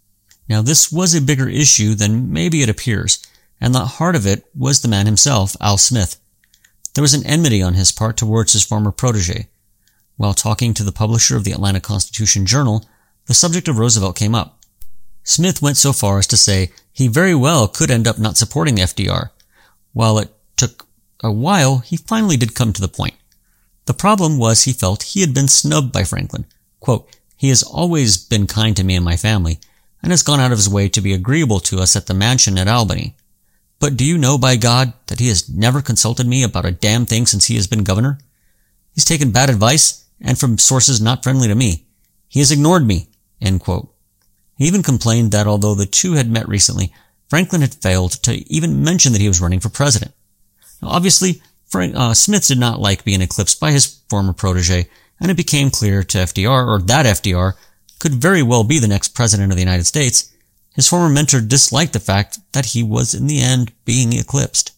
Now this was a bigger issue than maybe it appears, and the heart of it was the man himself, Al Smith. There was an enmity on his part towards his former protege. While talking to the publisher of the Atlanta Constitution-Journal, the subject of Roosevelt came up. Smith went so far as to say he very well could end up not supporting FDR. While it took a while, he finally did come to the point. The problem was he felt he had been snubbed by Franklin. Quote, "He has always been kind to me and my family, and has gone out of his way to be agreeable to us at the mansion at Albany. But do you know, by God, that he has never consulted me about a damn thing since he has been governor? He's taken bad advice, and from sources not friendly to me. He has ignored me." End quote. He even complained that although the two had met recently, Franklin had failed to even mention that he was running for president. Now, obviously, Smith did not like being eclipsed by his former protege, and it became clear to FDR, or that FDR, could very well be the next president of the United States. His former mentor disliked the fact that he was in the end being eclipsed.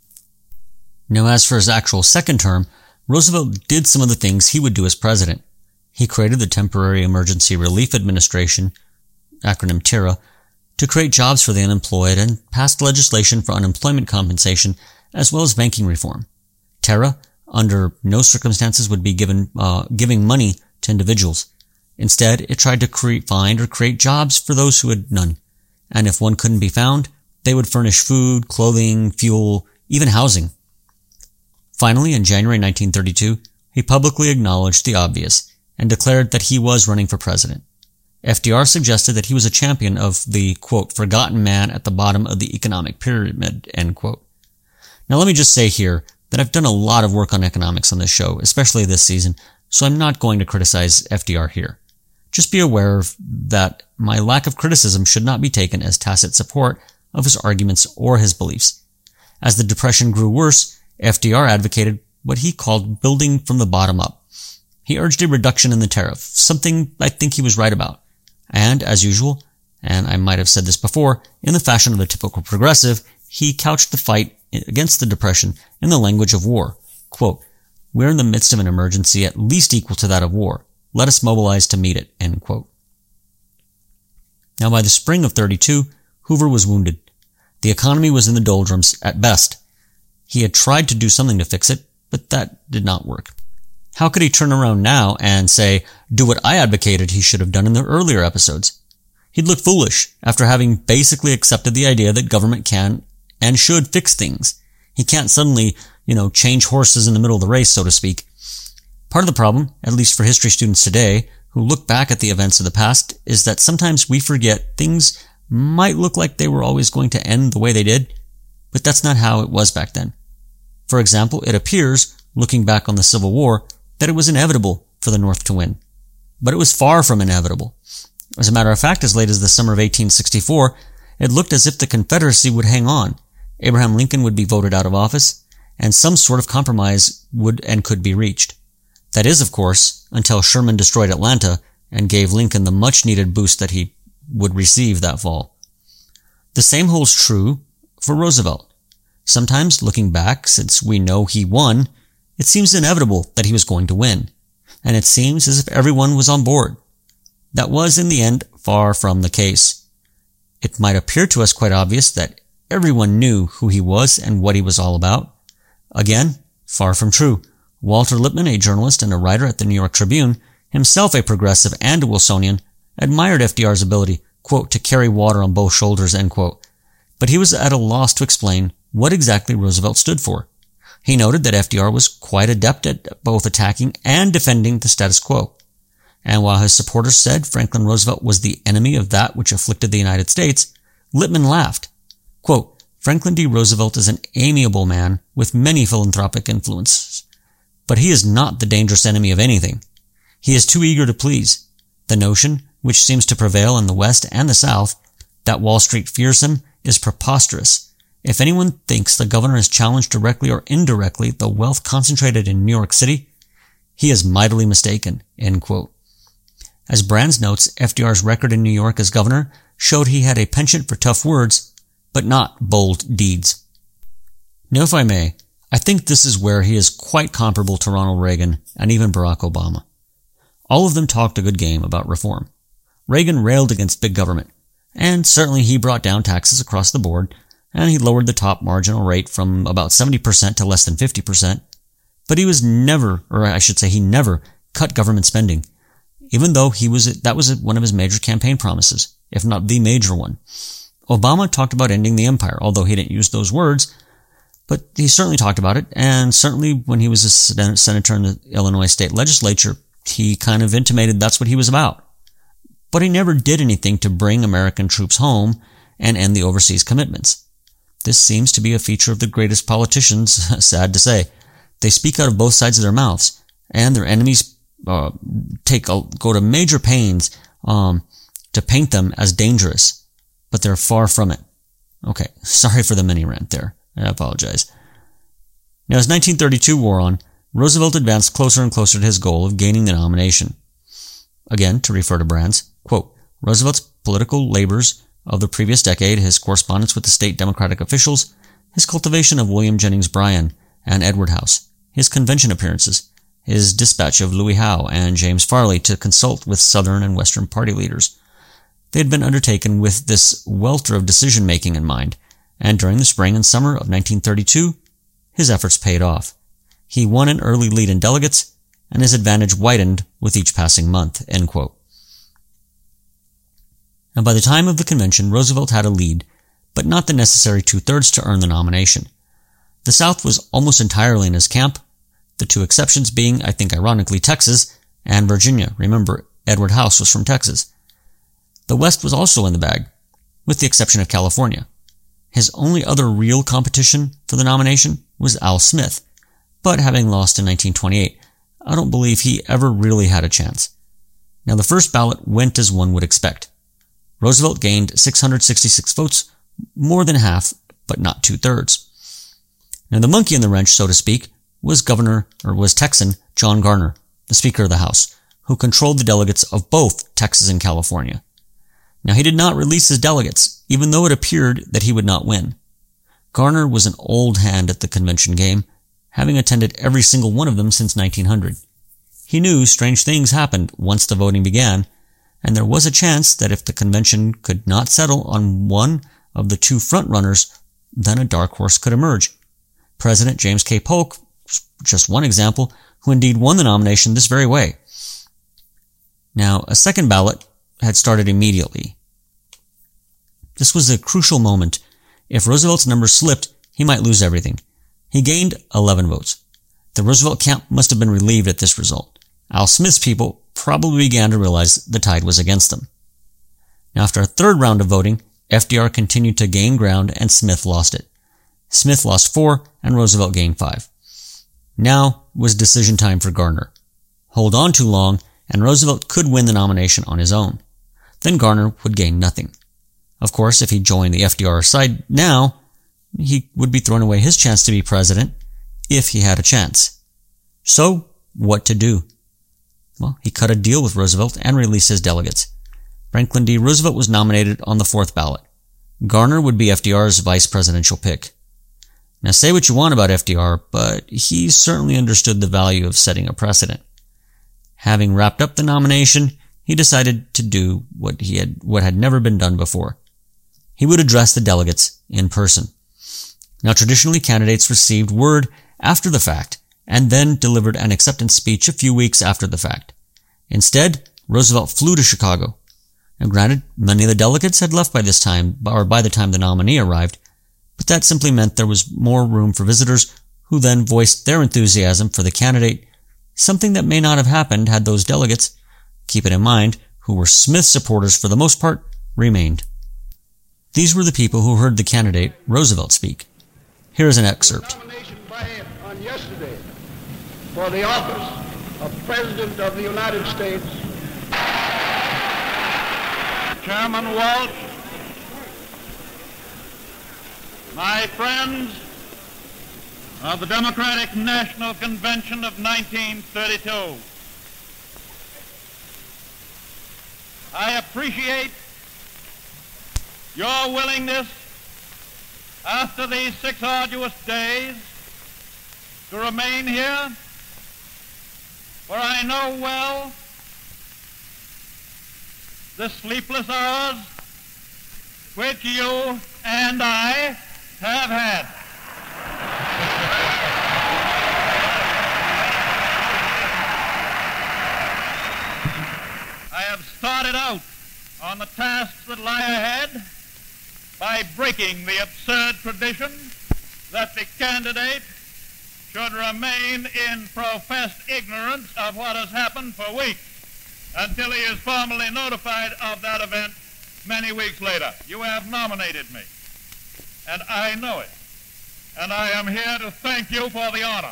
Now as for his actual second term, Roosevelt did some of the things he would do as president. He created the Temporary Emergency Relief Administration, acronym TIRA, to create jobs for the unemployed and passed legislation for unemployment compensation as well as banking reform. TIRA, under no circumstances, would be giving money to individuals. Instead, it tried to find or create jobs for those who had none. And if one couldn't be found, they would furnish food, clothing, fuel, even housing. Finally, in January 1932, he publicly acknowledged the obvious and declared that he was running for president. FDR suggested that he was a champion of the, quote, "forgotten man at the bottom of the economic pyramid," end quote. Now let me just say here that I've done a lot of work on economics on this show, especially this season, so I'm not going to criticize FDR here. Just be aware that my lack of criticism should not be taken as tacit support of his arguments or his beliefs. As the Depression grew worse, FDR advocated what he called building from the bottom up. He urged a reduction in the tariff, something I think he was right about. And, as usual, and I might have said this before, in the fashion of the typical progressive, he couched the fight against the Depression in the language of war. Quote, "We're in the midst of an emergency at least equal to that of war. Let us mobilize to meet it," end quote. Now by the spring of 32, Hoover was wounded. The economy was in the doldrums at best. He had tried to do something to fix it, but that did not work. How could he turn around now and say, do what I advocated he should have done in the earlier episodes? He'd look foolish after having basically accepted the idea that government can and should fix things. He can't suddenly, change horses in the middle of the race, so to speak. Part of the problem, at least for history students today, who look back at the events of the past, is that sometimes we forget things might look like they were always going to end the way they did, but that's not how it was back then. For example, it appears, looking back on the Civil War, that it was inevitable for the North to win. But it was far from inevitable. As a matter of fact, as late as the summer of 1864, it looked as if the Confederacy would hang on. Abraham Lincoln would be voted out of office, and some sort of compromise would and could be reached. That is, of course, until Sherman destroyed Atlanta and gave Lincoln the much-needed boost that he would receive that fall. The same holds true for Roosevelt. Sometimes, looking back, since we know he won, it seems inevitable that he was going to win, and it seems as if everyone was on board. That was, in the end, far from the case. It might appear to us quite obvious that everyone knew who he was and what he was all about. Again, far from true. Walter Lippmann, a journalist and a writer at the New York Tribune, himself a progressive and a Wilsonian, admired FDR's ability, quote, to carry water on both shoulders, end quote. But he was at a loss to explain what exactly Roosevelt stood for. He noted that FDR was quite adept at both attacking and defending the status quo. And while his supporters said Franklin Roosevelt was the enemy of that which afflicted the United States, Lippmann laughed. Quote, Franklin D. Roosevelt is an amiable man with many philanthropic influences, but he is not the dangerous enemy of anything. He is too eager to please. The notion, which seems to prevail in the West and the South, that Wall Street fears him, is preposterous. If anyone thinks the governor has challenged directly or indirectly the wealth concentrated in New York City, he is mightily mistaken, end quote. As Brands notes, FDR's record in New York as governor showed he had a penchant for tough words, but not bold deeds. Now, if I may, I think this is where he is quite comparable to Ronald Reagan and even Barack Obama. All of them talked a good game about reform. Reagan railed against big government, and certainly he brought down taxes across the board, and he lowered the top marginal rate from about 70% to less than 50%, but he never cut government spending, even though that was one of his major campaign promises, if not the major one. Obama talked about ending the empire, although he didn't use those words, but he certainly talked about it, and certainly when he was a senator in the Illinois state legislature, he kind of intimated that's what he was about. But he never did anything to bring American troops home and end the overseas commitments. This seems to be a feature of the greatest politicians, sad to say. They speak out of both sides of their mouths, and their enemies go to major pains to paint them as dangerous, but they're far from it. Okay, sorry for the mini rant there. I apologize. Now, as 1932 wore on, Roosevelt advanced closer and closer to his goal of gaining the nomination. Again, to refer to Brands, quote, Roosevelt's political labors of the previous decade, his correspondence with the state Democratic officials, his cultivation of William Jennings Bryan and Edward House, his convention appearances, his dispatch of Louis Howe and James Farley to consult with Southern and Western party leaders. They had been undertaken with this welter of decision-making in mind, and during the spring and summer of 1932, his efforts paid off. He won an early lead in delegates, and his advantage widened with each passing month, end quote. Now, by the time of the convention, Roosevelt had a lead, but not the necessary 2/3 to earn the nomination. The South was almost entirely in his camp, the two exceptions being, I think ironically, Texas and Virginia. Remember, Edward House was from Texas. The West was also in the bag, with the exception of California. His only other real competition for the nomination was Al Smith, but having lost in 1928, I don't believe he ever really had a chance. Now, the first ballot went as one would expect. Roosevelt gained 666 votes, more than half, but not 2/3. Now, the monkey in the wrench, so to speak, was Texan John Garner, the Speaker of the House, who controlled the delegates of both Texas and California. Now, he did not release his delegates, even though it appeared that he would not win. Garner was an old hand at the convention game, having attended every single one of them since 1900. He knew strange things happened once the voting began, and there was a chance that if the convention could not settle on one of the two front-runners, then a dark horse could emerge. President James K. Polk, just one example, who indeed won the nomination this very way. Now, a second ballot had started immediately. This was a crucial moment. If Roosevelt's number slipped, he might lose everything. He gained 11 votes. The Roosevelt camp must have been relieved at this result. Al Smith's people probably began to realize the tide was against them. Now, after a third round of voting, FDR continued to gain ground and Smith lost it. Smith lost 4 and Roosevelt gained 5. Now was decision time for Garner. Hold on too long and Roosevelt could win the nomination on his own. Then Garner would gain nothing. Of course, if he joined the FDR side now, he would be throwing away his chance to be president if he had a chance. So, what to do? Well, he cut a deal with Roosevelt and released his delegates. Franklin D. Roosevelt was nominated on the 4th ballot. Garner would be FDR's vice presidential pick. Now say what you want about FDR, but he certainly understood the value of setting a precedent. Having wrapped up the nomination, he decided to do what had never been done before. He would address the delegates in person. Now traditionally, candidates received word after the fact and then delivered an acceptance speech a few weeks after the fact. Instead, Roosevelt flew to Chicago. Now granted, many of the delegates had left by this time, or by the time the nominee arrived, but that simply meant there was more room for visitors who then voiced their enthusiasm for the candidate, something that may not have happened had those delegates, keep it in mind, who were Smith supporters for the most part, remained. These were the people who heard the candidate, Roosevelt, speak. Here is an excerpt. Nomination by him on yesterday for the office of President of the United States. Chairman Walsh, my friends of the Democratic National Convention of 1932, I appreciate your willingness after these 6 arduous days to remain here, for I know well the sleepless hours which you and I have had. I have started out on the tasks that lie ahead by breaking the absurd tradition that the candidate should remain in professed ignorance of what has happened for weeks until he is formally notified of that event many weeks later. You have nominated me, and I know it, and I am here to thank you for the honor.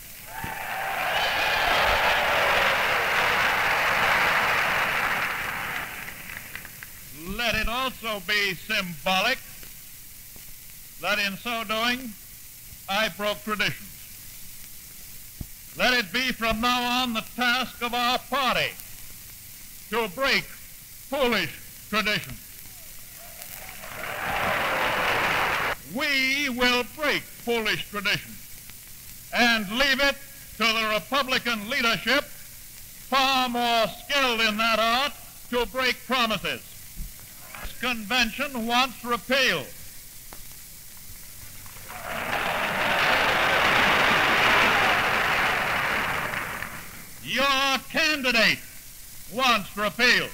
Let it also be symbolic that in so doing, I broke traditions. Let it be from now on the task of our party to break foolish traditions. We will break foolish traditions and leave it to the Republican leadership, far more skilled in that art, to break promises. This convention wants repeal. Your candidate wants repeal.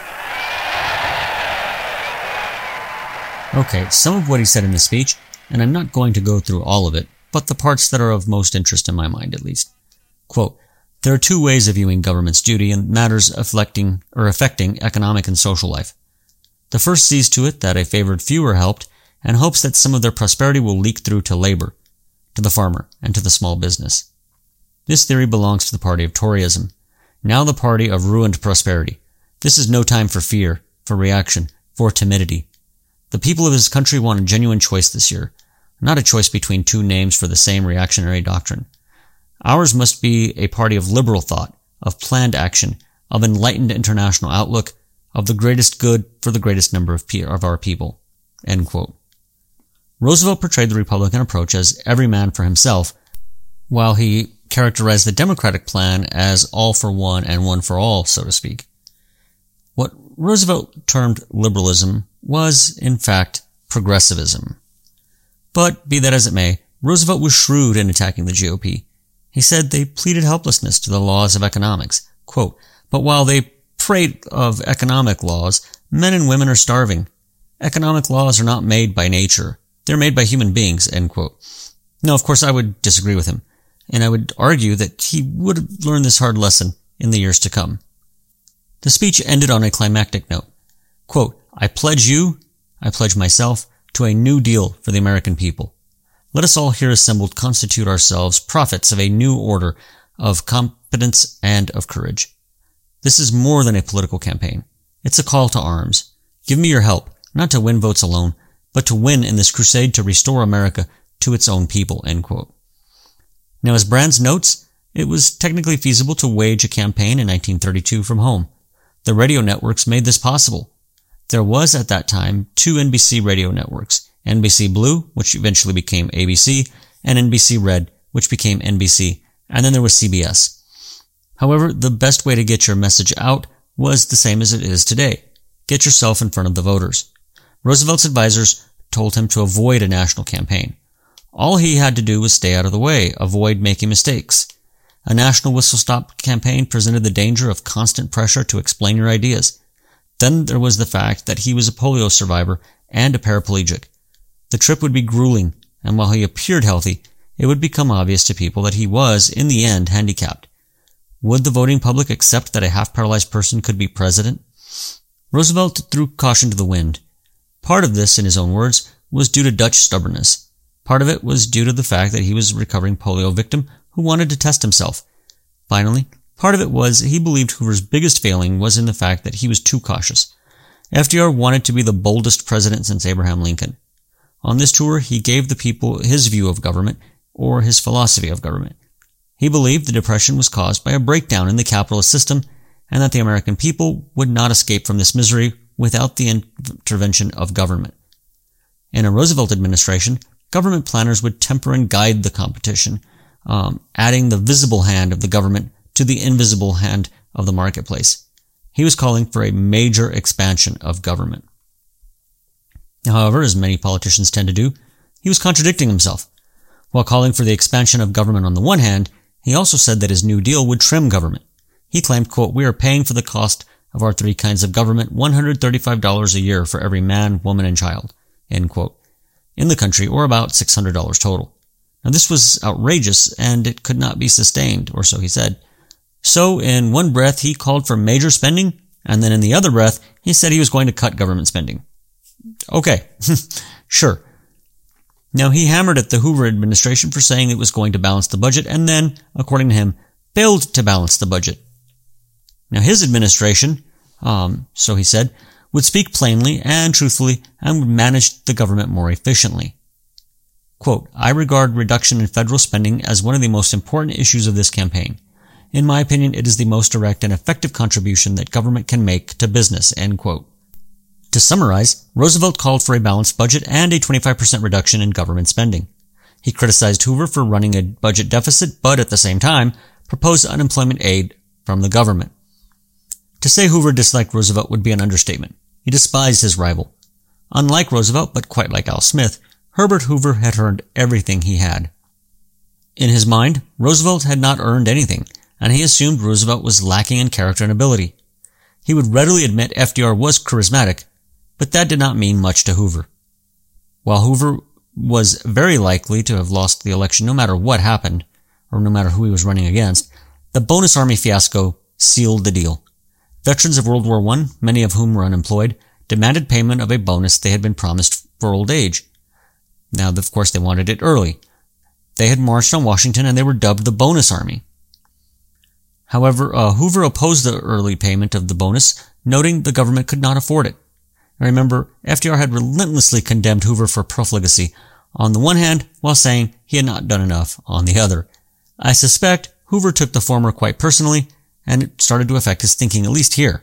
Okay, some of what he said in the speech, and I'm not going to go through all of it, but the parts that are of most interest in my mind at least. Quote, there are 2 ways of viewing government's duty in matters affecting economic and social life. The first sees to it that a favored few are helped and hopes that some of their prosperity will leak through to labor, to the farmer, and to the small business. This theory belongs to the party of Toryism, now the party of ruined prosperity. This is no time for fear, for reaction, for timidity. The people of this country want a genuine choice this year, not a choice between 2 names for the same reactionary doctrine. Ours must be a party of liberal thought, of planned action, of enlightened international outlook, of the greatest good for the greatest number of our people. End quote. Roosevelt portrayed the Republican approach as every man for himself, while he characterized the Democratic plan as all for one and one for all, so to speak. What Roosevelt termed liberalism was, in fact, progressivism. But, be that as it may, Roosevelt was shrewd in attacking the GOP. He said they pleaded helplessness to the laws of economics. Quote, but while they prate of economic laws, men and women are starving. Economic laws are not made by nature. They're made by human beings, end quote. Now, of course, I would disagree with him, and I would argue that he would have learned this hard lesson in the years to come. The speech ended on a climactic note. Quote, I pledge myself to a new deal for the American people. Let us all here assembled constitute ourselves prophets of a new order of competence and of courage. This is more than a political campaign. It's a call to arms. Give me your help, not to win votes alone, but to win in this crusade to restore America to its own people, end quote. Now, as Brands notes, it was technically feasible to wage a campaign in 1932 from home. The radio networks made this possible. There was at that time 2 NBC radio networks, NBC Blue, which eventually became ABC, and NBC Red, which became NBC, and then there was CBS. However, the best way to get your message out was the same as it is today. Get yourself in front of the voters. Roosevelt's advisors told him to avoid a national campaign. All he had to do was stay out of the way, avoid making mistakes. A national whistle-stop campaign presented the danger of constant pressure to explain your ideas. Then there was the fact that he was a polio survivor and a paraplegic. The trip would be grueling, and while he appeared healthy, it would become obvious to people that he was, in the end, handicapped. Would the voting public accept that a half-paralyzed person could be president? Roosevelt threw caution to the wind. Part of this, in his own words, was due to Dutch stubbornness. Part of it was due to the fact that he was a recovering polio victim who wanted to test himself. Finally, part of it was he believed Hoover's biggest failing was in the fact that he was too cautious. FDR wanted to be the boldest president since Abraham Lincoln. On this tour, he gave the people his view of government, or his philosophy of government. He believed the Depression was caused by a breakdown in the capitalist system, and that the American people would not escape from this misery without the intervention of government. In a Roosevelt administration, government planners would temper and guide the competition, adding the visible hand of the government to the invisible hand of the marketplace. He was calling for a major expansion of government. However, as many politicians tend to do, he was contradicting himself. While calling for the expansion of government on the one hand, he also said that his New Deal would trim government. He claimed, quote, "We are paying for the cost of our 3 kinds of government $135 a year for every man, woman, and child," end quote, in the country, or about $600 total. Now this was outrageous, and it could not be sustained, or so he said. So, in one breath, he called for major spending, and then in the other breath, he said he was going to cut government spending. Okay, sure. Now, he hammered at the Hoover administration for saying it was going to balance the budget, and then, according to him, failed to balance the budget. Now, his administration, so he said, would speak plainly and truthfully and would manage the government more efficiently. Quote, "I regard reduction in federal spending as one of the most important issues of this campaign. In my opinion, it is the most direct and effective contribution that government can make to business," end quote. To summarize, Roosevelt called for a balanced budget and a 25% reduction in government spending. He criticized Hoover for running a budget deficit, but at the same time, proposed unemployment aid from the government. To say Hoover disliked Roosevelt would be an understatement. He despised his rival. Unlike Roosevelt, but quite like Al Smith, Herbert Hoover had earned everything he had. In his mind, Roosevelt had not earned anything, and he assumed Roosevelt was lacking in character and ability. He would readily admit FDR was charismatic, but that did not mean much to Hoover. While Hoover was very likely to have lost the election no matter what happened, or no matter who he was running against, the bonus army fiasco sealed the deal. Veterans of World War I, many of whom were unemployed, demanded payment of a bonus they had been promised for old age. Now, of course, they wanted it early. They had marched on Washington and they were dubbed the bonus army. However, Hoover opposed the early payment of the bonus, noting the government could not afford it. Remember, FDR had relentlessly condemned Hoover for profligacy on the one hand, while saying he had not done enough on the other. I suspect Hoover took the former quite personally, and it started to affect his thinking, at least here.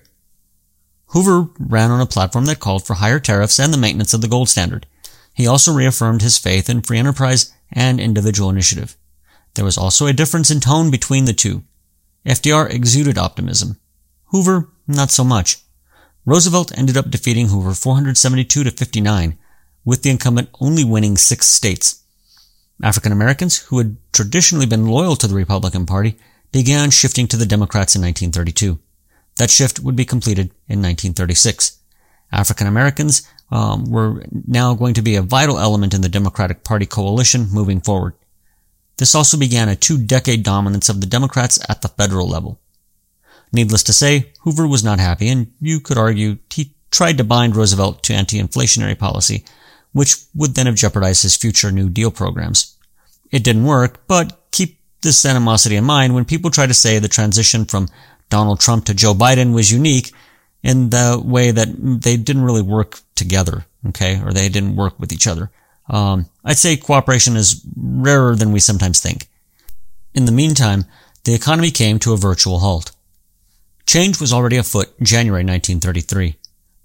Hoover ran on a platform that called for higher tariffs and the maintenance of the gold standard. He also reaffirmed his faith in free enterprise and individual initiative. There was also a difference in tone between the two. FDR exuded optimism. Hoover, not so much. Roosevelt ended up defeating Hoover 472 to 59, with the incumbent only winning 6 states. African Americans, who had traditionally been loyal to the Republican Party, began shifting to the Democrats in 1932. That shift would be completed in 1936. African Americans were now going to be a vital element in the Democratic Party coalition moving forward. This also began a 2-decade dominance of the Democrats at the federal level. Needless to say, Hoover was not happy, and you could argue he tried to bind Roosevelt to anti-inflationary policy, which would then have jeopardized his future New Deal programs. It didn't work, but keep this animosity in mind when people try to say the transition from Donald Trump to Joe Biden was unique in the way that they didn't really work together, okay, or they didn't work with each other. I'd say cooperation is rarer than we sometimes think. In the meantime, the economy came to a virtual halt. Change was already afoot in January 1933.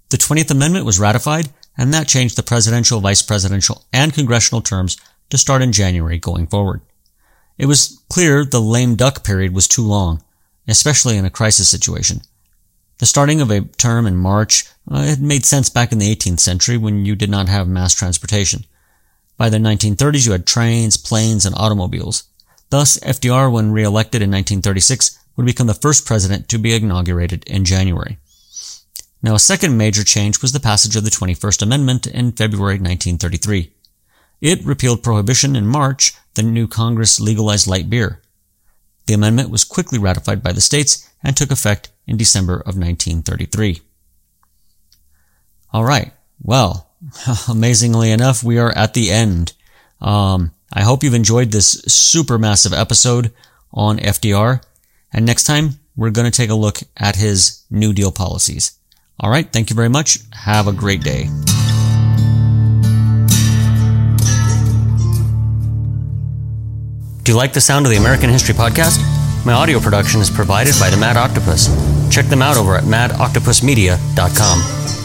The 20th Amendment was ratified, and that changed the presidential, vice presidential, and congressional terms to start in January going forward. It was clear the lame duck period was too long, especially in a crisis situation. The starting of a term in March had made sense back in the 18th century when you did not have mass transportation. By the 1930s, you had trains, planes, and automobiles. Thus, FDR, when re-elected in 1936, would become the first president to be inaugurated in January. Now, a second major change was the passage of the 21st Amendment in February 1933. It repealed prohibition in March. The new Congress legalized light beer. The amendment was quickly ratified by the states and took effect in December of 1933. All right. Well, amazingly enough, we are at the end. I hope you've enjoyed this super massive episode on FDR. And next time, we're going to take a look at his New Deal policies. All right. Thank you very much. Have a great day. Do you like the sound of the American History Podcast? My audio production is provided by the Mad Octopus. Check them out over at madoctopusmedia.com.